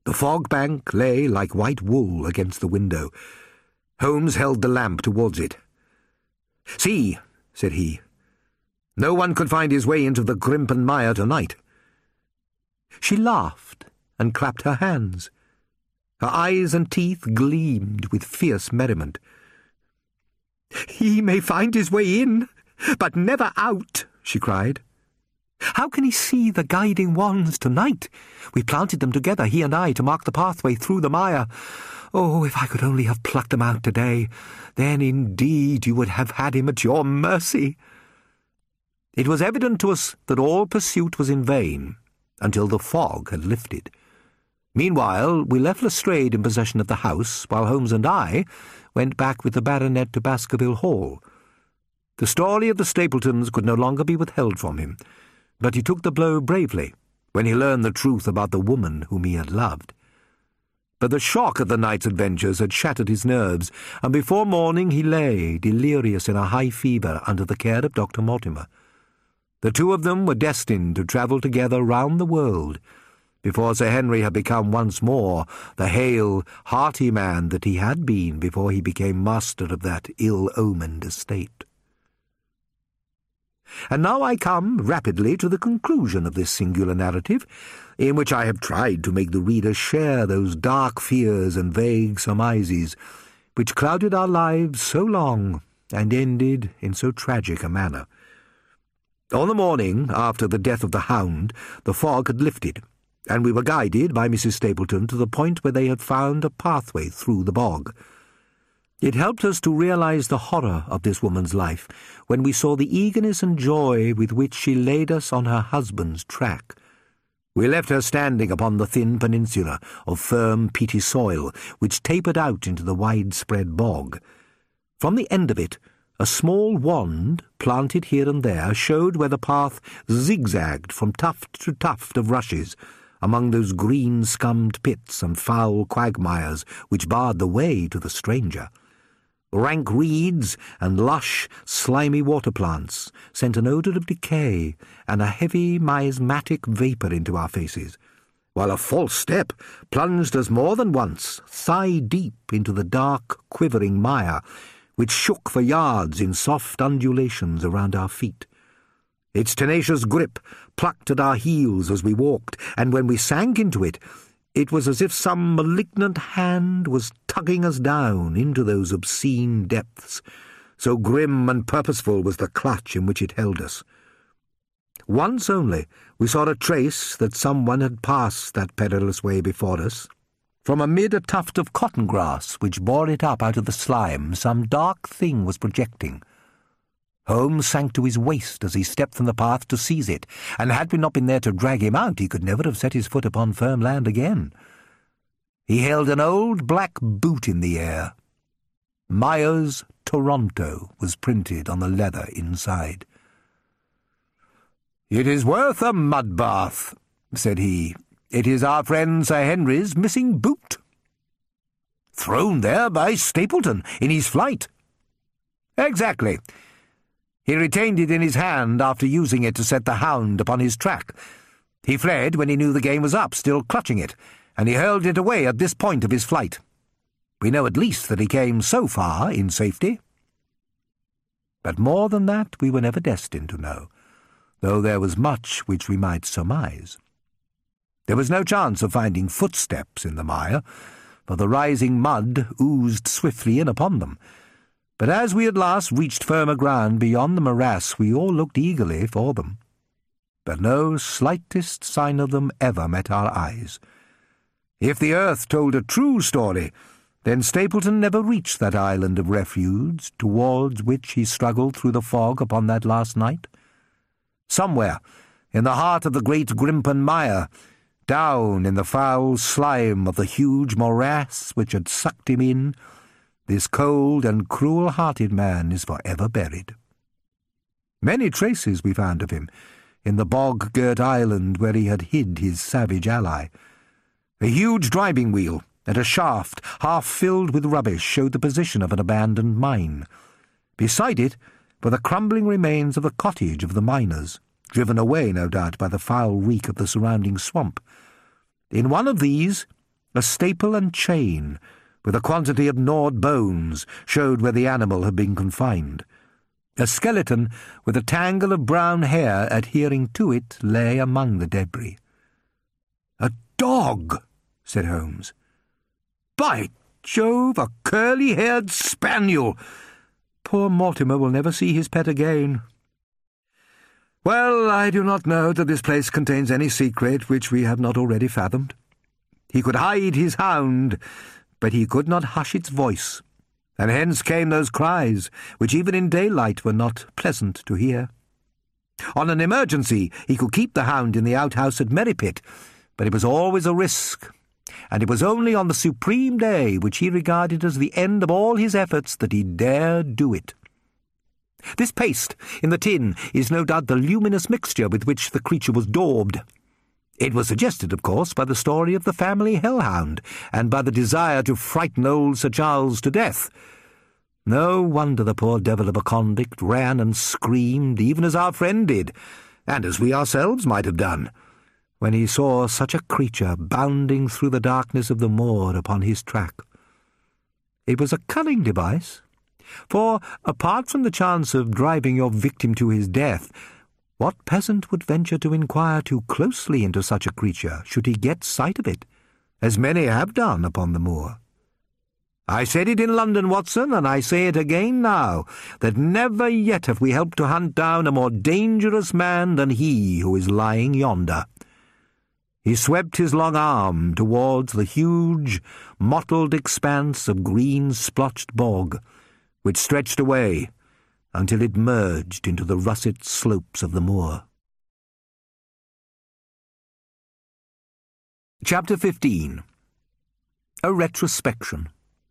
The fog bank lay like white wool against the window. Holmes held the lamp towards it. "See," said he, "no one could find his way into the Grimpen Mire tonight." She laughed and clapped her hands. Her eyes and teeth gleamed with fierce merriment. "He may find his way in, but never out," she cried. "How can he see the guiding wands tonight? We planted them together, he and I, to mark the pathway through the mire. Oh, if I could only have plucked them out today, then indeed you would have had him at your mercy." It was evident to us that all pursuit was in vain, until the fog had lifted. Meanwhile, we left Lestrade in possession of the house, while Holmes and I went back with the baronet to Baskerville Hall. The story of the Stapletons could no longer be withheld from him, but he took the blow bravely when he learned the truth about the woman whom he had loved. But the shock of the night's adventures had shattered his nerves, and before morning he lay, delirious in a high fever, under the care of Doctor Mortimer. The two of them were destined to travel together round the world before Sir Henry had become once more the hale, hearty man that he had been before he became master of that ill-omened estate. And now I come rapidly to the conclusion of this singular narrative, in which I have tried to make the reader share those dark fears and vague surmises which clouded our lives so long and ended in so tragic a manner. On the morning after the death of the hound, the fog had lifted, and we were guided by Missus Stapleton to the point where they had found a pathway through the bog. It helped us to realize the horror of this woman's life when we saw the eagerness and joy with which she laid us on her husband's track. We left her standing upon the thin peninsula of firm, peaty soil which tapered out into the widespread bog. From the end of it, a small wand, planted here and there, showed where the path zigzagged from tuft to tuft of rushes, among those green-scummed pits and foul quagmires which barred the way to the stranger. Rank reeds and lush, slimy water plants sent an odour of decay and a heavy miasmatic vapour into our faces, while a false step plunged us more than once thigh-deep into the dark, quivering mire, which shook for yards in soft undulations around our feet. Its tenacious grip plucked at our heels as we walked, and when we sank into it, it was as if some malignant hand was tugging us down into those obscene depths, so grim and purposeful was the clutch in which it held us. Once only we saw a trace that someone had passed that perilous way before us. From amid a tuft of cotton grass which bore it up out of the slime, some dark thing was projecting. Holmes sank to his waist as he stepped from the path to seize it, and had we not been there to drag him out, he could never have set his foot upon firm land again. He held an old black boot in the air. Myers, Toronto, was printed on the leather inside. "It is worth a mud bath," said he. "It is our friend Sir Henry's missing boot. Thrown there by Stapleton in his flight." "Exactly. He retained it in his hand after using it to set the hound upon his track. He fled when he knew the game was up, still clutching it, and he hurled it away at this point of his flight. We know at least that he came so far in safety." But more than that we were never destined to know, though there was much which we might surmise. There was no chance of finding footsteps in the mire, for the rising mud oozed swiftly in upon them. But as we at last reached firmer ground beyond the morass, we all looked eagerly for them. But no slightest sign of them ever met our eyes. If the earth told a true story, then Stapleton never reached that island of refuge towards which he struggled through the fog upon that last night. Somewhere, in the heart of the great Grimpen Mire, down in the foul slime of the huge morass which had sucked him in, this cold and cruel-hearted man is for ever buried. Many traces we found of him in the bog-girt island where he had hid his savage ally. A huge driving wheel and a shaft half filled with rubbish showed the position of an abandoned mine. Beside it were the crumbling remains of the cottage of the miners, driven away, no doubt, by the foul reek of the surrounding swamp. In one of these A staple and chain, with a quantity of gnawed bones, showed where the animal had been confined. A skeleton with a tangle of brown hair adhering to it lay among the debris. "A dog," said Holmes. "By Jove, a curly-haired spaniel! Poor Mortimer will never see his pet again. Well, I do not know that this place contains any secret which we have not already fathomed. He could hide his hound, but he could not hush its voice, and hence came those cries, which even in daylight were not pleasant to hear. On an emergency, he could keep the hound in the outhouse at Merripit, but it was always a risk, and it was only on the supreme day which he regarded as the end of all his efforts that he dared do it. This paste in the tin is no doubt the luminous mixture with which the creature was daubed. It was suggested, of course, by the story of the family hellhound, and by the desire to frighten old Sir Charles to death. No wonder the poor devil of a convict ran and screamed, even as our friend did, and as we ourselves might have done, when he saw such a creature bounding through the darkness of the moor upon his track. It was a cunning device, for, apart from the chance of driving your victim to his death, what peasant would venture to inquire too closely into such a creature should he get sight of it, as many have done upon the moor? I said it in London, Watson, and I say it again now, that never yet have we helped to hunt down a more dangerous man than he who is lying yonder. He swept his long arm towards the huge, mottled expanse of green splotched bog, which stretched away until it merged into the russet slopes of the moor. Chapter fifteen. A Retrospection.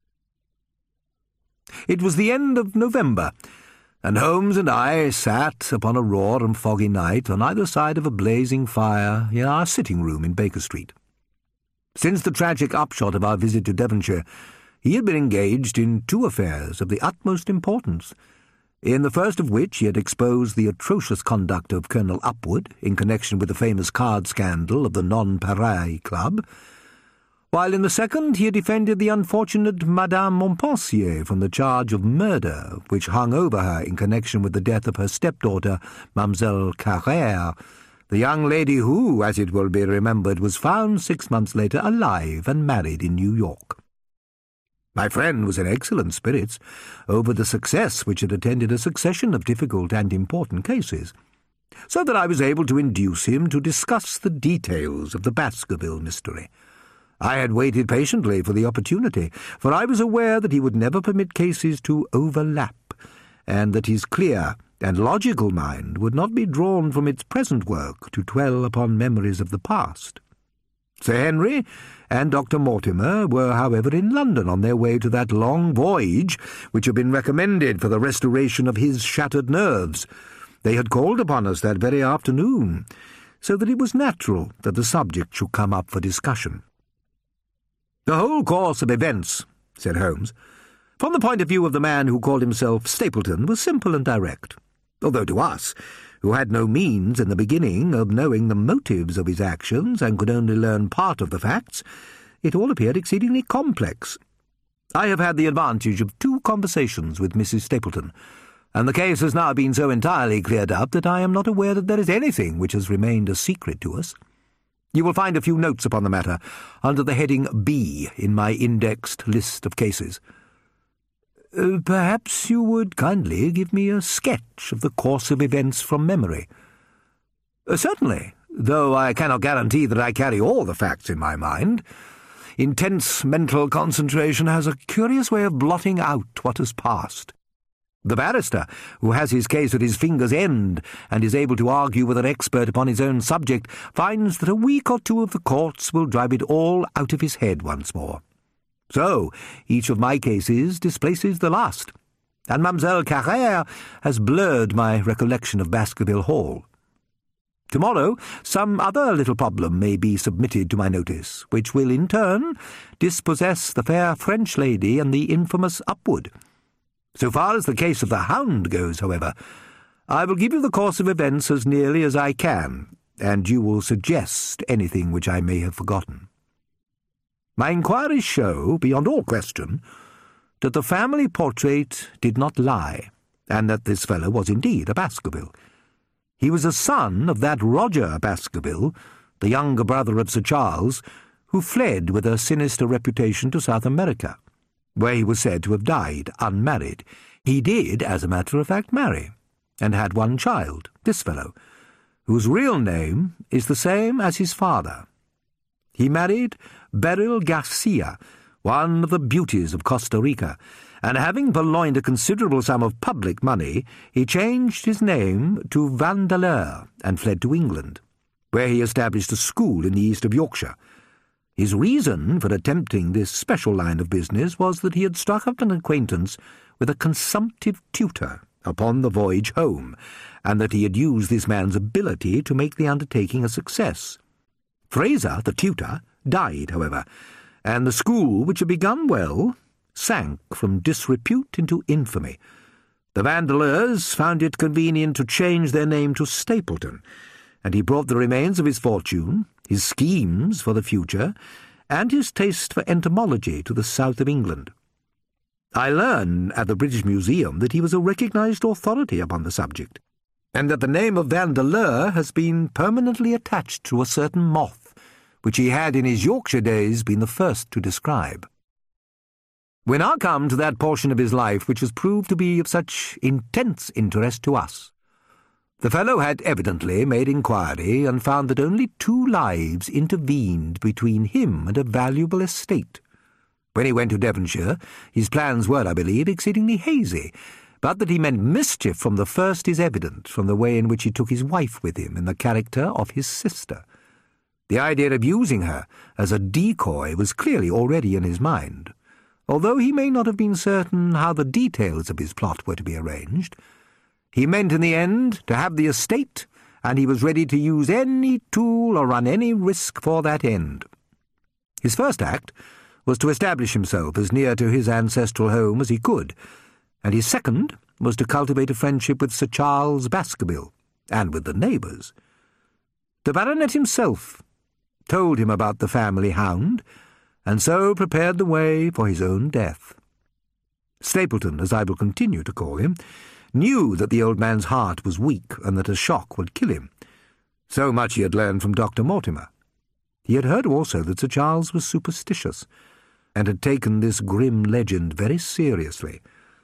It was the end of November, and Holmes and I sat upon a raw and foggy night on either side of a blazing fire in our sitting-room in Baker Street. Since the tragic upshot of our visit to Devonshire, he had been engaged in two affairs of the utmost importance, in the first of which he had exposed the atrocious conduct of Colonel Upward in connection with the famous card scandal of the Non-Pareil Club, while in the second he had defended the unfortunate Madame Montpensier from the charge of murder which hung over her in connection with the death of her stepdaughter, Mademoiselle Carrère, the young lady who, as it will be remembered, was found six months later alive and married in New York. My friend was in excellent spirits over the success which had attended a succession of difficult and important cases, so that I was able to induce him to discuss the details of the Baskerville mystery. I had waited patiently for the opportunity, for I was aware that he would never permit cases to overlap, and that his clear and logical mind would not be drawn from its present work to dwell upon memories of the past. Sir Henry and Doctor Mortimer were, however, in London on their way to that long voyage which had been recommended for the restoration of his shattered nerves. They had called upon us that very afternoon, so that it was natural that the subject should come up for discussion. "The whole course of events," said Holmes, "from the point of view of the man who called himself Stapleton, was simple and direct, although to us, who had no means in the beginning of knowing the motives of his actions and could only learn part of the facts, it all appeared exceedingly complex. I have had the advantage of two conversations with Missus Stapleton, and the case has now been so entirely cleared up that I am not aware that there is anything which has remained a secret to us. You will find a few notes upon the matter under the heading B in my indexed list of cases. Uh, perhaps you would kindly give me a sketch of the course of events from memory." Uh, "Certainly, though I cannot guarantee that I carry all the facts in my mind. Intense mental concentration has a curious way of blotting out what has passed. The barrister, who has his case at his finger's end and is able to argue with an expert upon his own subject, finds that a week or two of the courts will drive it all out of his head once more. So, each of my cases displaces the last, and Mademoiselle Carrère has blurred my recollection of Baskerville Hall. Tomorrow, some other little problem may be submitted to my notice, which will, in turn, dispossess the fair French lady and the infamous Upward. So far as the case of the hound goes, however, I will give you the course of events as nearly as I can, and you will suggest anything which I may have forgotten." My inquiries show, beyond all question, that the family portrait did not lie, and that this fellow was indeed a Baskerville. He was a son of that Roger Baskerville, the younger brother of Sir Charles, who fled with a sinister reputation to South America, where he was said to have died unmarried. He did, as a matter of fact, marry, and had one child, this fellow, whose real name is the same as his father. He married Beryl Garcia, one of the beauties of Costa Rica, and having purloined a considerable sum of public money, he changed his name to Vandeleur and fled to England, where he established a school in the east of Yorkshire. His reason for attempting this special line of business was that he had struck up an acquaintance with a consumptive tutor upon the voyage home, and that he had used this man's ability to make the undertaking a success. Fraser, the tutor, died, however, and the school, which had begun well, sank from disrepute into infamy. The Vandeleurs found it convenient to change their name to Stapleton, and he brought the remains of his fortune, his schemes for the future, and his taste for entomology to the south of England. I learn at the British Museum that he was a recognised authority upon the subject, and that the name of Vandeleur has been permanently attached to a certain moth, which he had in his Yorkshire days been the first to describe. We now come to that portion of his life which has proved to be of such intense interest to us. The fellow had evidently made inquiry and found that only two lives intervened between him and a valuable estate. When he went to Devonshire, his plans were, I believe, exceedingly hazy, but that he meant mischief from the first is evident from the way in which he took his wife with him in the character of his sister. The idea of using her as a decoy was clearly already in his mind, although he may not have been certain how the details of his plot were to be arranged. He meant in the end to have the estate, and he was ready to use any tool or run any risk for that end. His first act was to establish himself as near to his ancestral home as he could, and his second was to cultivate a friendship with Sir Charles Baskerville, and with the neighbours. The baronet himself told him about the family hound, and so prepared the way for his own death. Stapleton, as I will continue to call him, knew that the old man's heart was weak and that a shock would kill him. So much he had learned from Doctor Mortimer. He had heard also that Sir Charles was superstitious, and had taken this grim legend very seriously.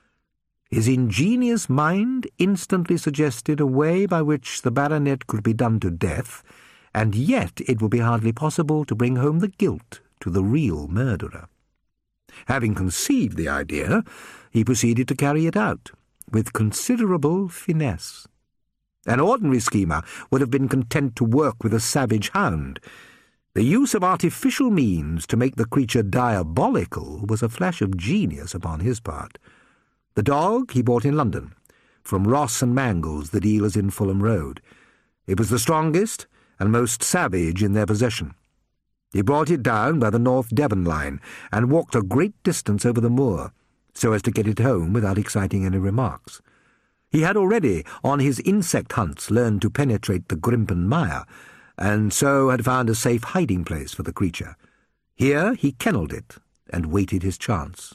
His ingenious mind instantly suggested a way by which the baronet could be done to death, and yet it would be hardly possible to bring home the guilt to the real murderer. Having conceived the idea, he proceeded to carry it out, with considerable finesse. An ordinary schemer would have been content to work with a savage hound. The use of artificial means to make the creature diabolical was a flash of genius upon his part. The dog he bought in London, from Ross and Mangles, the dealers in Fulham Road. It was the strongest and most savage in their possession. He brought it down by the North Devon line and walked a great distance over the moor, so as to get it home without exciting any remarks. He had already, on his insect hunts, learned to penetrate the Grimpen Mire, and so had found a safe hiding place for the creature. Here he kennelled it, and waited his chance.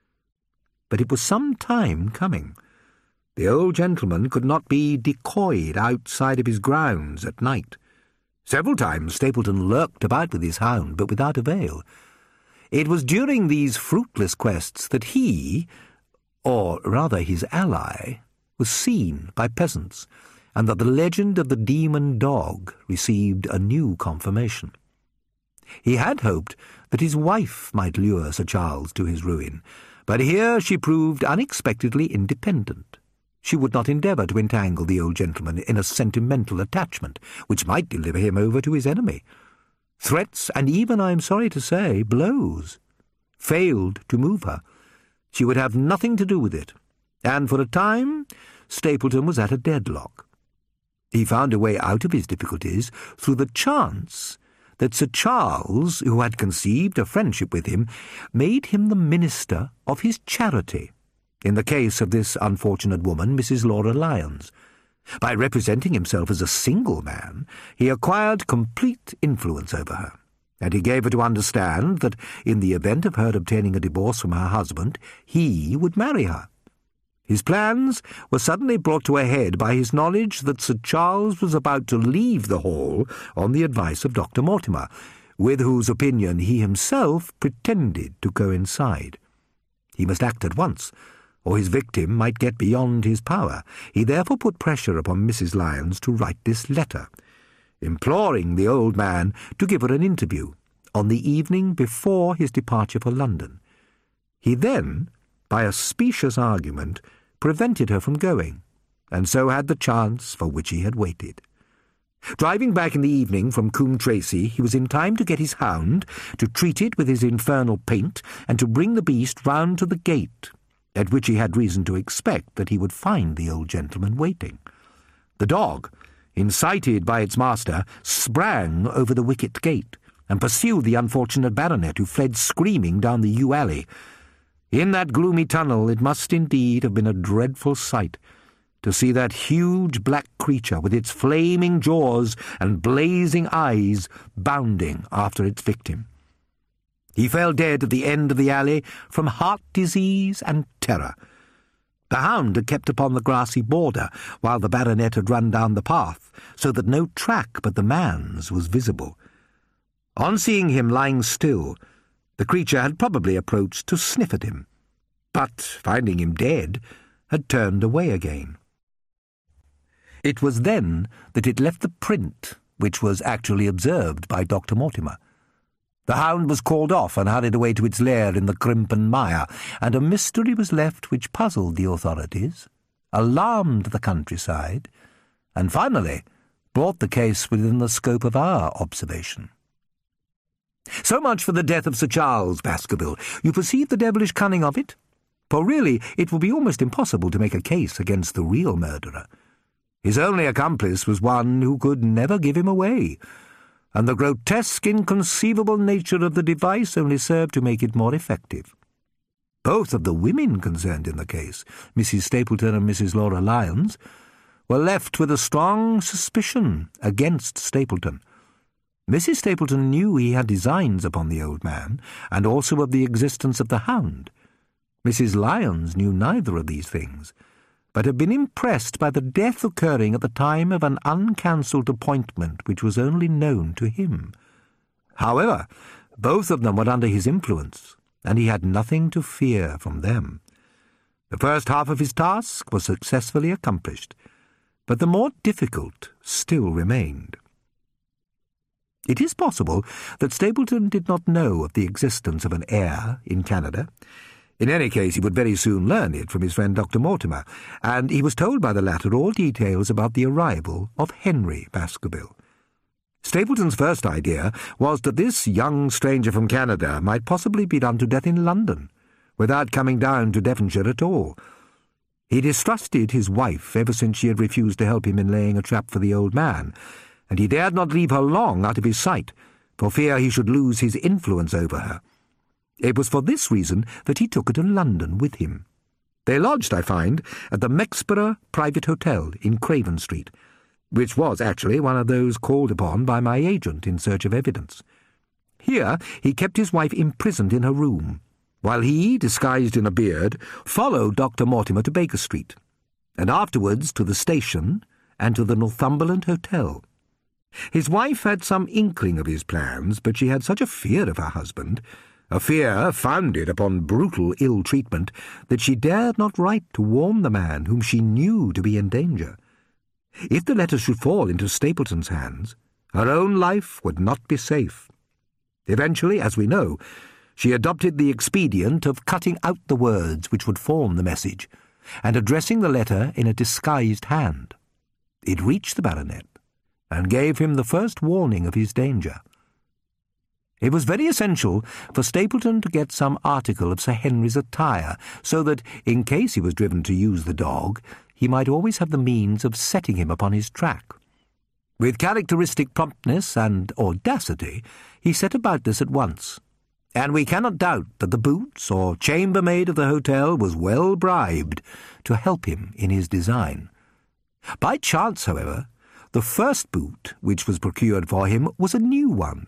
But it was some time coming. The old gentleman could not be decoyed outside of his grounds at night. Several times Stapleton lurked about with his hound, but without avail. It was during these fruitless quests that he, or rather his ally, was seen by peasants, and that the legend of the demon dog received a new confirmation. He had hoped that his wife might lure Sir Charles to his ruin, but here she proved unexpectedly independent. She would not endeavour to entangle the old gentleman in a sentimental attachment which might deliver him over to his enemy. Threats, and even, I am sorry to say, blows, failed to move her. She would have nothing to do with it, and for a time Stapleton was at a deadlock. He found a way out of his difficulties through the chance that Sir Charles, who had conceived a friendship with him, made him the minister of his charity, in the case of this unfortunate woman, Missus Laura Lyons. By representing himself as a single man, he acquired complete influence over her, and he gave her to understand that, in the event of her obtaining a divorce from her husband, he would marry her. His plans were suddenly brought to a head by his knowledge that Sir Charles was about to leave the Hall on the advice of Doctor Mortimer, with whose opinion he himself pretended to coincide. He must act at once, or his victim might get beyond his power. He therefore put pressure upon Missus Lyons to write this letter, imploring the old man to give her an interview on the evening before his departure for London. He then, by a specious argument, prevented her from going, and so had the chance for which he had waited. Driving back in the evening from Coombe Tracey, he was in time to get his hound, to treat it with his infernal paint, and to bring the beast round to the gate, at which he had reason to expect that he would find the old gentleman waiting. The dog, incited by its master, sprang over the wicket gate, and pursued the unfortunate baronet, who fled screaming down the yew alley. In that gloomy tunnel it must indeed have been a dreadful sight to see that huge black creature with its flaming jaws and blazing eyes bounding after its victim. He fell dead at the end of the alley from heart disease and terror. The hound had kept upon the grassy border while the baronet had run down the path, so that no track but the man's was visible. On seeing him lying still, the creature had probably approached to sniff at him, but, finding him dead, had turned away again. It was then that it left the print which was actually observed by Doctor Mortimer. The hound was called off and hurried away to its lair in the Crimpen Mire, and a mystery was left which puzzled the authorities, alarmed the countryside, and finally brought the case within the scope of our observation. So much for the death of Sir Charles Baskerville. You perceive the devilish cunning of it? For really it would be almost impossible to make a case against the real murderer. His only accomplice was one who could never give him away, and the grotesque, inconceivable nature of the device only served to make it more effective. Both of the women concerned in the case, Missus Stapleton and Missus Laura Lyons, were left with a strong suspicion against Stapleton. Missus Stapleton knew he had designs upon the old man, and also of the existence of the hound. Missus Lyons knew neither of these things, but had been impressed by the death occurring at the time of an uncancelled appointment which was only known to him. However, both of them were under his influence, and he had nothing to fear from them. The first half of his task was successfully accomplished, but the more difficult still remained. It is possible that Stapleton did not know of the existence of an heir in Canada. In any case, he would very soon learn it from his friend Doctor Mortimer, and he was told by the latter all details about the arrival of Henry Baskerville. Stapleton's first idea was that this young stranger from Canada might possibly be done to death in London, without coming down to Devonshire at all. He distrusted his wife ever since she had refused to help him in laying a trap for the old man, and he dared not leave her long out of his sight, for fear he should lose his influence over her. It was for this reason that he took her to London with him. They lodged, I find, at the Mexborough Private Hotel in Craven Street, which was actually one of those called upon by my agent in search of evidence. Here he kept his wife imprisoned in her room, while he, disguised in a beard, followed Doctor Mortimer to Baker Street, and afterwards to the station and to the Northumberland Hotel. His wife had some inkling of his plans, but she had such a fear of her husband, a fear founded upon brutal ill-treatment, that she dared not write to warn the man whom she knew to be in danger. If the letter should fall into Stapleton's hands, her own life would not be safe. Eventually, as we know, she adopted the expedient of cutting out the words which would form the message, and addressing the letter in a disguised hand. It reached the baronet, and gave him the first warning of his danger. It was very essential for Stapleton to get some article of Sir Henry's attire, so that, in case he was driven to use the dog, he might always have the means of setting him upon his track. With characteristic promptness and audacity, he set about this at once, and we cannot doubt that the boots or chambermaid of the hotel was well bribed to help him in his design. By chance, however, the first boot which was procured for him was a new one,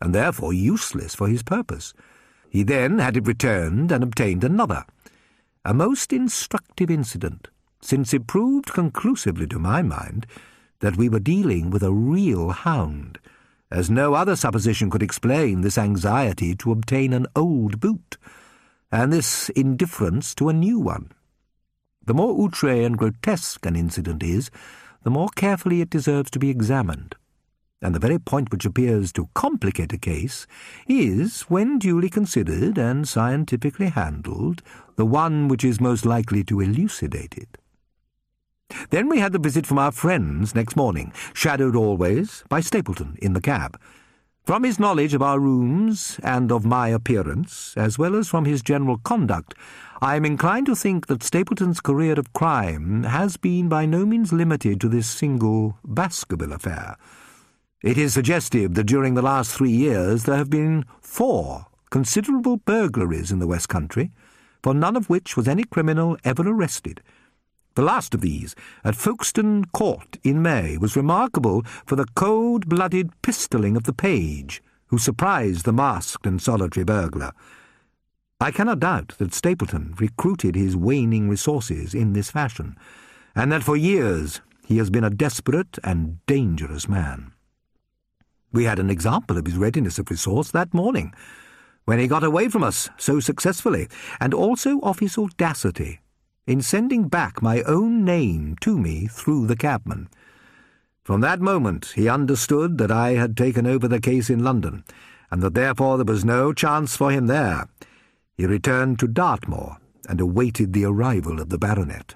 and therefore useless for his purpose. He then had it returned and obtained another. A most instructive incident, since it proved conclusively to my mind that we were dealing with a real hound, as no other supposition could explain this anxiety to obtain an old boot, and this indifference to a new one. The more outré and grotesque an incident is, the more carefully it deserves to be examined, and the very point which appears to complicate a case is, when duly considered and scientifically handled, the one which is most likely to elucidate it. Then we had the visit from our friends next morning, shadowed always by Stapleton in the cab. From his knowledge of our rooms and of my appearance, as well as from his general conduct, I am inclined to think that Stapleton's career of crime has been by no means limited to this single Baskerville affair. It is suggestive that during the last three years there have been four considerable burglaries in the West Country, for none of which was any criminal ever arrested. The last of these, at Folkestone Court in May, was remarkable for the cold-blooded pistoling of the page, who surprised the masked and solitary burglar. I cannot doubt that Stapleton recruited his waning resources in this fashion, and that for years he has been a desperate and dangerous man. We had an example of his readiness of resource that morning, when he got away from us so successfully, and also of his audacity in sending back my own name to me through the cabman. From that moment he understood that I had taken over the case in London, and that therefore there was no chance for him there. He returned to Dartmoor, and awaited the arrival of the baronet.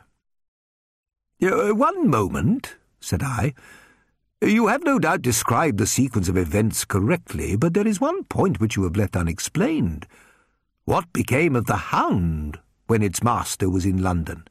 Uh, "One moment," said I. "You have no doubt described the sequence of events correctly, but there is one point which you have left unexplained. What became of the hound when its master was in London?"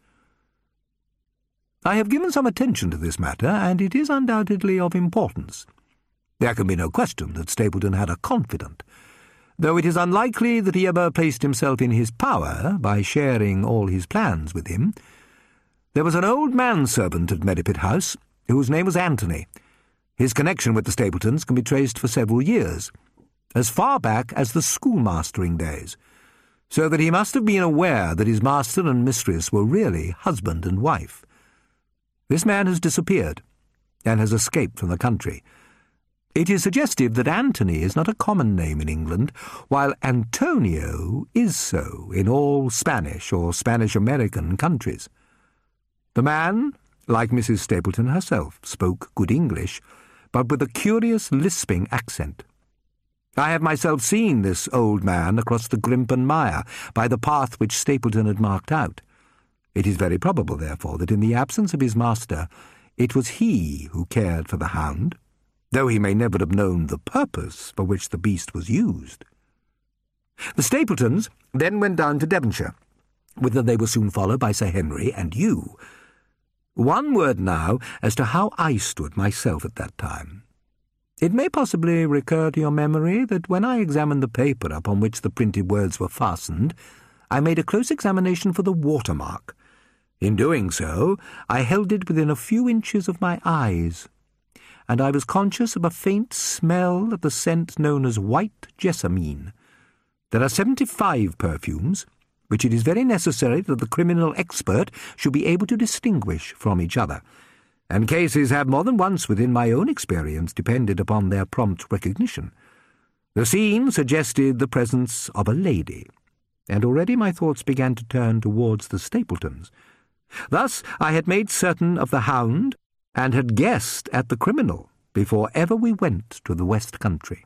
"I have given some attention to this matter, and it is undoubtedly of importance. There can be no question that Stapleton had a confidant, though it is unlikely that he ever placed himself in his power by sharing all his plans with him. There was an old manservant at Merripit House, whose name was Anthony. His connection with the Stapletons can be traced for several years, as far back as the schoolmastering days, so that he must have been aware that his master and mistress were really husband and wife. This man has disappeared, and has escaped from the country. It is suggestive that Anthony is not a common name in England, while Antonio is so in all Spanish or Spanish-American countries. The man, like Missus Stapleton herself, spoke good English, but with a curious lisping accent. I have myself seen this old man across the Grimpen Mire by the path which Stapleton had marked out. It is very probable, therefore, that in the absence of his master, it was he who cared for the hound, though he may never have known the purpose for which the beast was used. The Stapletons then went down to Devonshire, whither they were soon followed by Sir Henry and you. One word now as to how I stood myself at that time. It may possibly recur to your memory that when I examined the paper upon which the printed words were fastened, I made a close examination for the watermark. In doing so, I held it within a few inches of my eyes, and I was conscious of a faint smell of the scent known as white jessamine. There are seventy-five perfumes, which it is very necessary that the criminal expert should be able to distinguish from each other, and cases have more than once within my own experience depended upon their prompt recognition. The scene suggested the presence of a lady, and already my thoughts began to turn towards the Stapletons. Thus I had made certain of the hound, and had guessed at the criminal before ever we went to the West Country.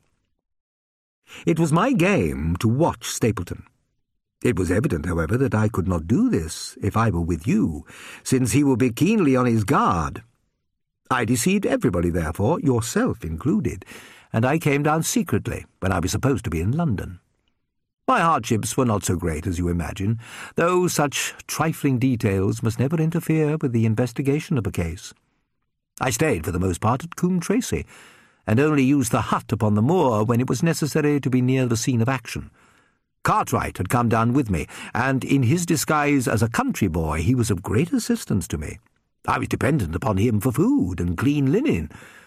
It was my game to watch Stapleton. It was evident, however, that I could not do this if I were with you, since he would be keenly on his guard. I deceived everybody, therefore, yourself included, and I came down secretly when I was supposed to be in London. My hardships were not so great as you imagine, though such trifling details must never interfere with the investigation of a case. I stayed for the most part at Coombe Tracy, and only used the hut upon the moor when it was necessary to be near the scene of action. Cartwright had come down with me, and in his disguise as a country boy he was of great assistance to me. I was dependent upon him for food and clean linen.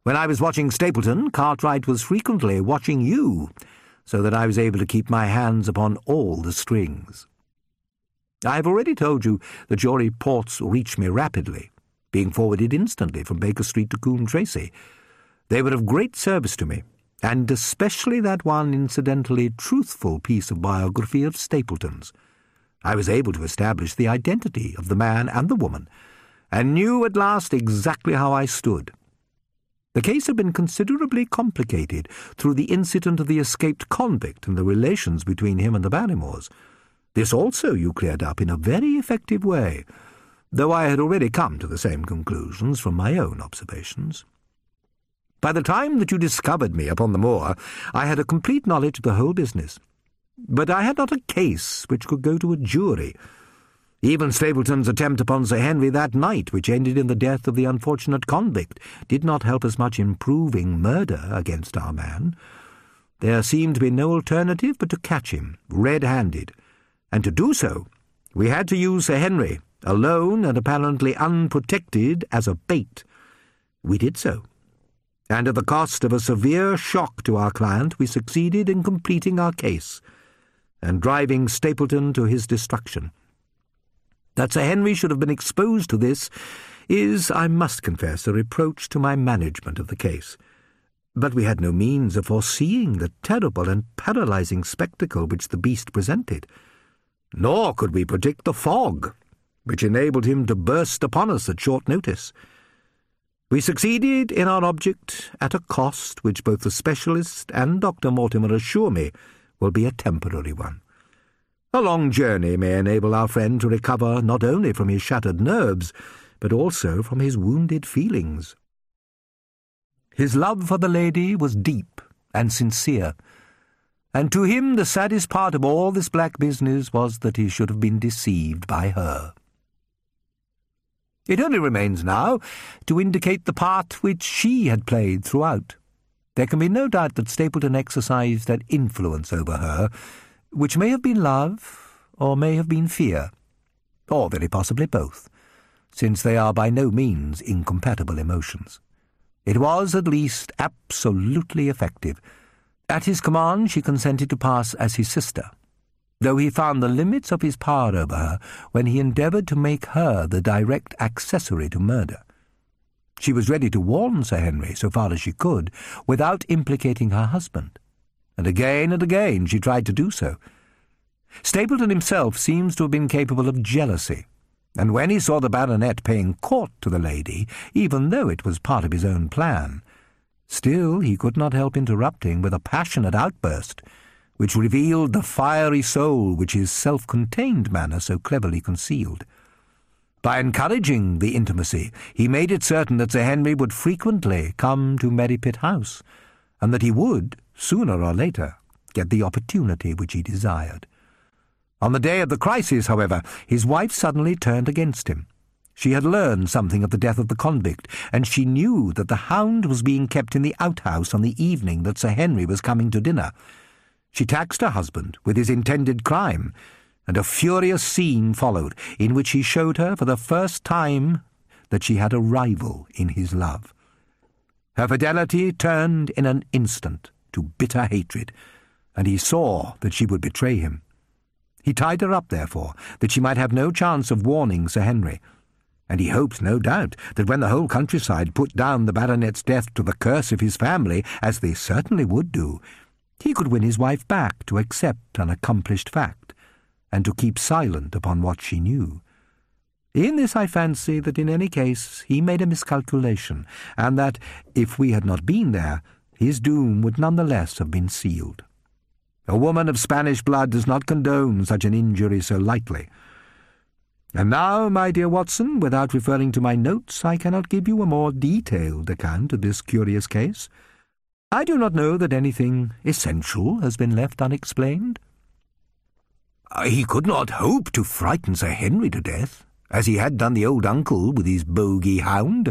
When I was watching Stapleton, Cartwright was frequently watching you, so that I was able to keep my hands upon all the strings. I have already told you that your reports reached me rapidly, being forwarded instantly from Baker Street to Coombe Tracey. They were of great service to me, and especially that one incidentally truthful piece of biography of Stapleton's. I was able to establish the identity of the man and the woman, and knew at last exactly how I stood. The case had been considerably complicated through the incident of the escaped convict and the relations between him and the Barrymores. This also you cleared up in a very effective way, though I had already come to the same conclusions from my own observations. By the time that you discovered me upon the moor, I had a complete knowledge of the whole business, but I had not a case which could go to a jury. Even Stapleton's attempt upon Sir Henry that night, which ended in the death of the unfortunate convict, did not help us much in proving murder against our man. There seemed to be no alternative but to catch him, red-handed, and to do so we had to use Sir Henry, alone and apparently unprotected, as a bait. We did so, and at the cost of a severe shock to our client we succeeded in completing our case, and driving Stapleton to his destruction. That Sir Henry should have been exposed to this is, I must confess, a reproach to my management of the case. But we had no means of foreseeing the terrible and paralyzing spectacle which the beast presented. Nor could we predict the fog, which enabled him to burst upon us at short notice. We succeeded in our object at a cost which both the specialist and Doctor Mortimer assure me will be a temporary one. A long journey may enable our friend to recover not only from his shattered nerves, but also from his wounded feelings. His love for the lady was deep and sincere, and to him the saddest part of all this black business was that he should have been deceived by her. It only remains now to indicate the part which she had played throughout. There can be no doubt that Stapleton exercised an influence over her, which may have been love, or may have been fear, or very possibly both, since they are by no means incompatible emotions. It was, at least, absolutely effective. At his command she consented to pass as his sister, though he found the limits of his power over her when he endeavoured to make her the direct accessory to murder. She was ready to warn Sir Henry so far as she could, without implicating her husband, and again and again she tried to do so. Stapleton himself seems to have been capable of jealousy, and when he saw the baronet paying court to the lady, even though it was part of his own plan, still he could not help interrupting with a passionate outburst, which revealed the fiery soul which his self-contained manner so cleverly concealed. By encouraging the intimacy, he made it certain that Sir Henry would frequently come to Merripit House, and that he would, sooner or later, get the opportunity which he desired. On the day of the crisis, however, his wife suddenly turned against him. She had learned something of the death of the convict, and she knew that the hound was being kept in the outhouse on the evening that Sir Henry was coming to dinner. She taxed her husband with his intended crime, and a furious scene followed, in which he showed her for the first time that she had a rival in his love. Her fidelity turned in an instant to bitter hatred, and he saw that she would betray him. He tied her up, therefore, that she might have no chance of warning Sir Henry, and he hoped, no doubt, that when the whole countryside put down the baronet's death to the curse of his family, as they certainly would do, he could win his wife back to accept an accomplished fact, and to keep silent upon what she knew. In this I fancy that in any case he made a miscalculation, and that, if we had not been there, his doom would none the less have been sealed. A woman of Spanish blood does not condone such an injury so lightly. And now, my dear Watson, without referring to my notes, I cannot give you a more detailed account of this curious case. I do not know that anything essential has been left unexplained. He could not hope to frighten Sir Henry to death, as he had done the old uncle with his bogey hound.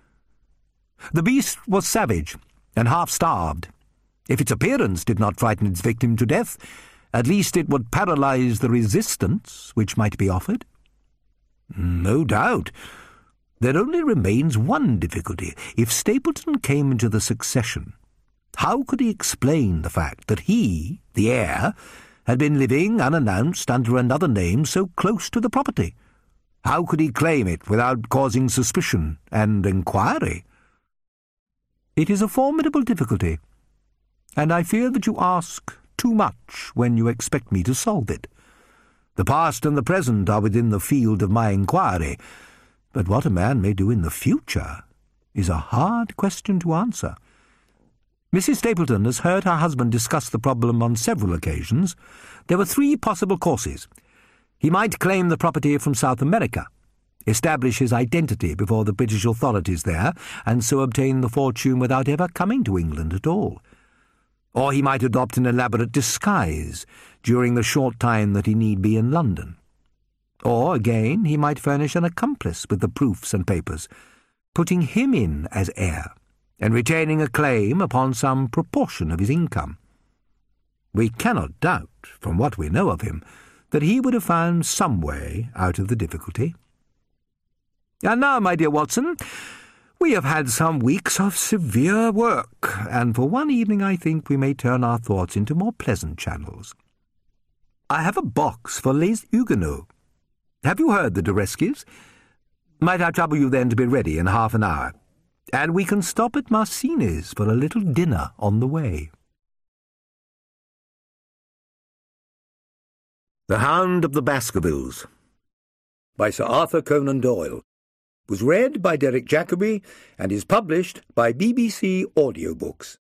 The beast was savage and half-starved. If its appearance did not frighten its victim to death, at least it would paralyze the resistance which might be offered. No doubt. There only remains one difficulty. If Stapleton came into the succession, how could he explain the fact that he, the heir, had been living unannounced under another name so close to the property? How could he claim it without causing suspicion and inquiry? It is a formidable difficulty, and I fear that you ask too much when you expect me to solve it. The past and the present are within the field of my inquiry, but what a man may do in the future is a hard question to answer. Missus Stapleton has heard her husband discuss the problem on several occasions. There were three possible courses. He might claim the property from South America, establish his identity before the British authorities there, and so obtain the fortune without ever coming to England at all. Or he might adopt an elaborate disguise during the short time that he need be in London. Or, again, he might furnish an accomplice with the proofs and papers, putting him in as heir, and retaining a claim upon some proportion of his income. We cannot doubt, from what we know of him, that he would have found some way out of the difficulty. And now, my dear Watson, we have had some weeks of severe work, and for one evening I think we may turn our thoughts into more pleasant channels. I have a box for Les Huguenots. Have you heard the D'Oreskes? Might I trouble you then to be ready in half an hour? And we can stop at Marcini's for a little dinner on the way. The Hound of the Baskervilles by Sir Arthur Conan Doyle was read by Derek Jacobi and is published by B B C Audiobooks.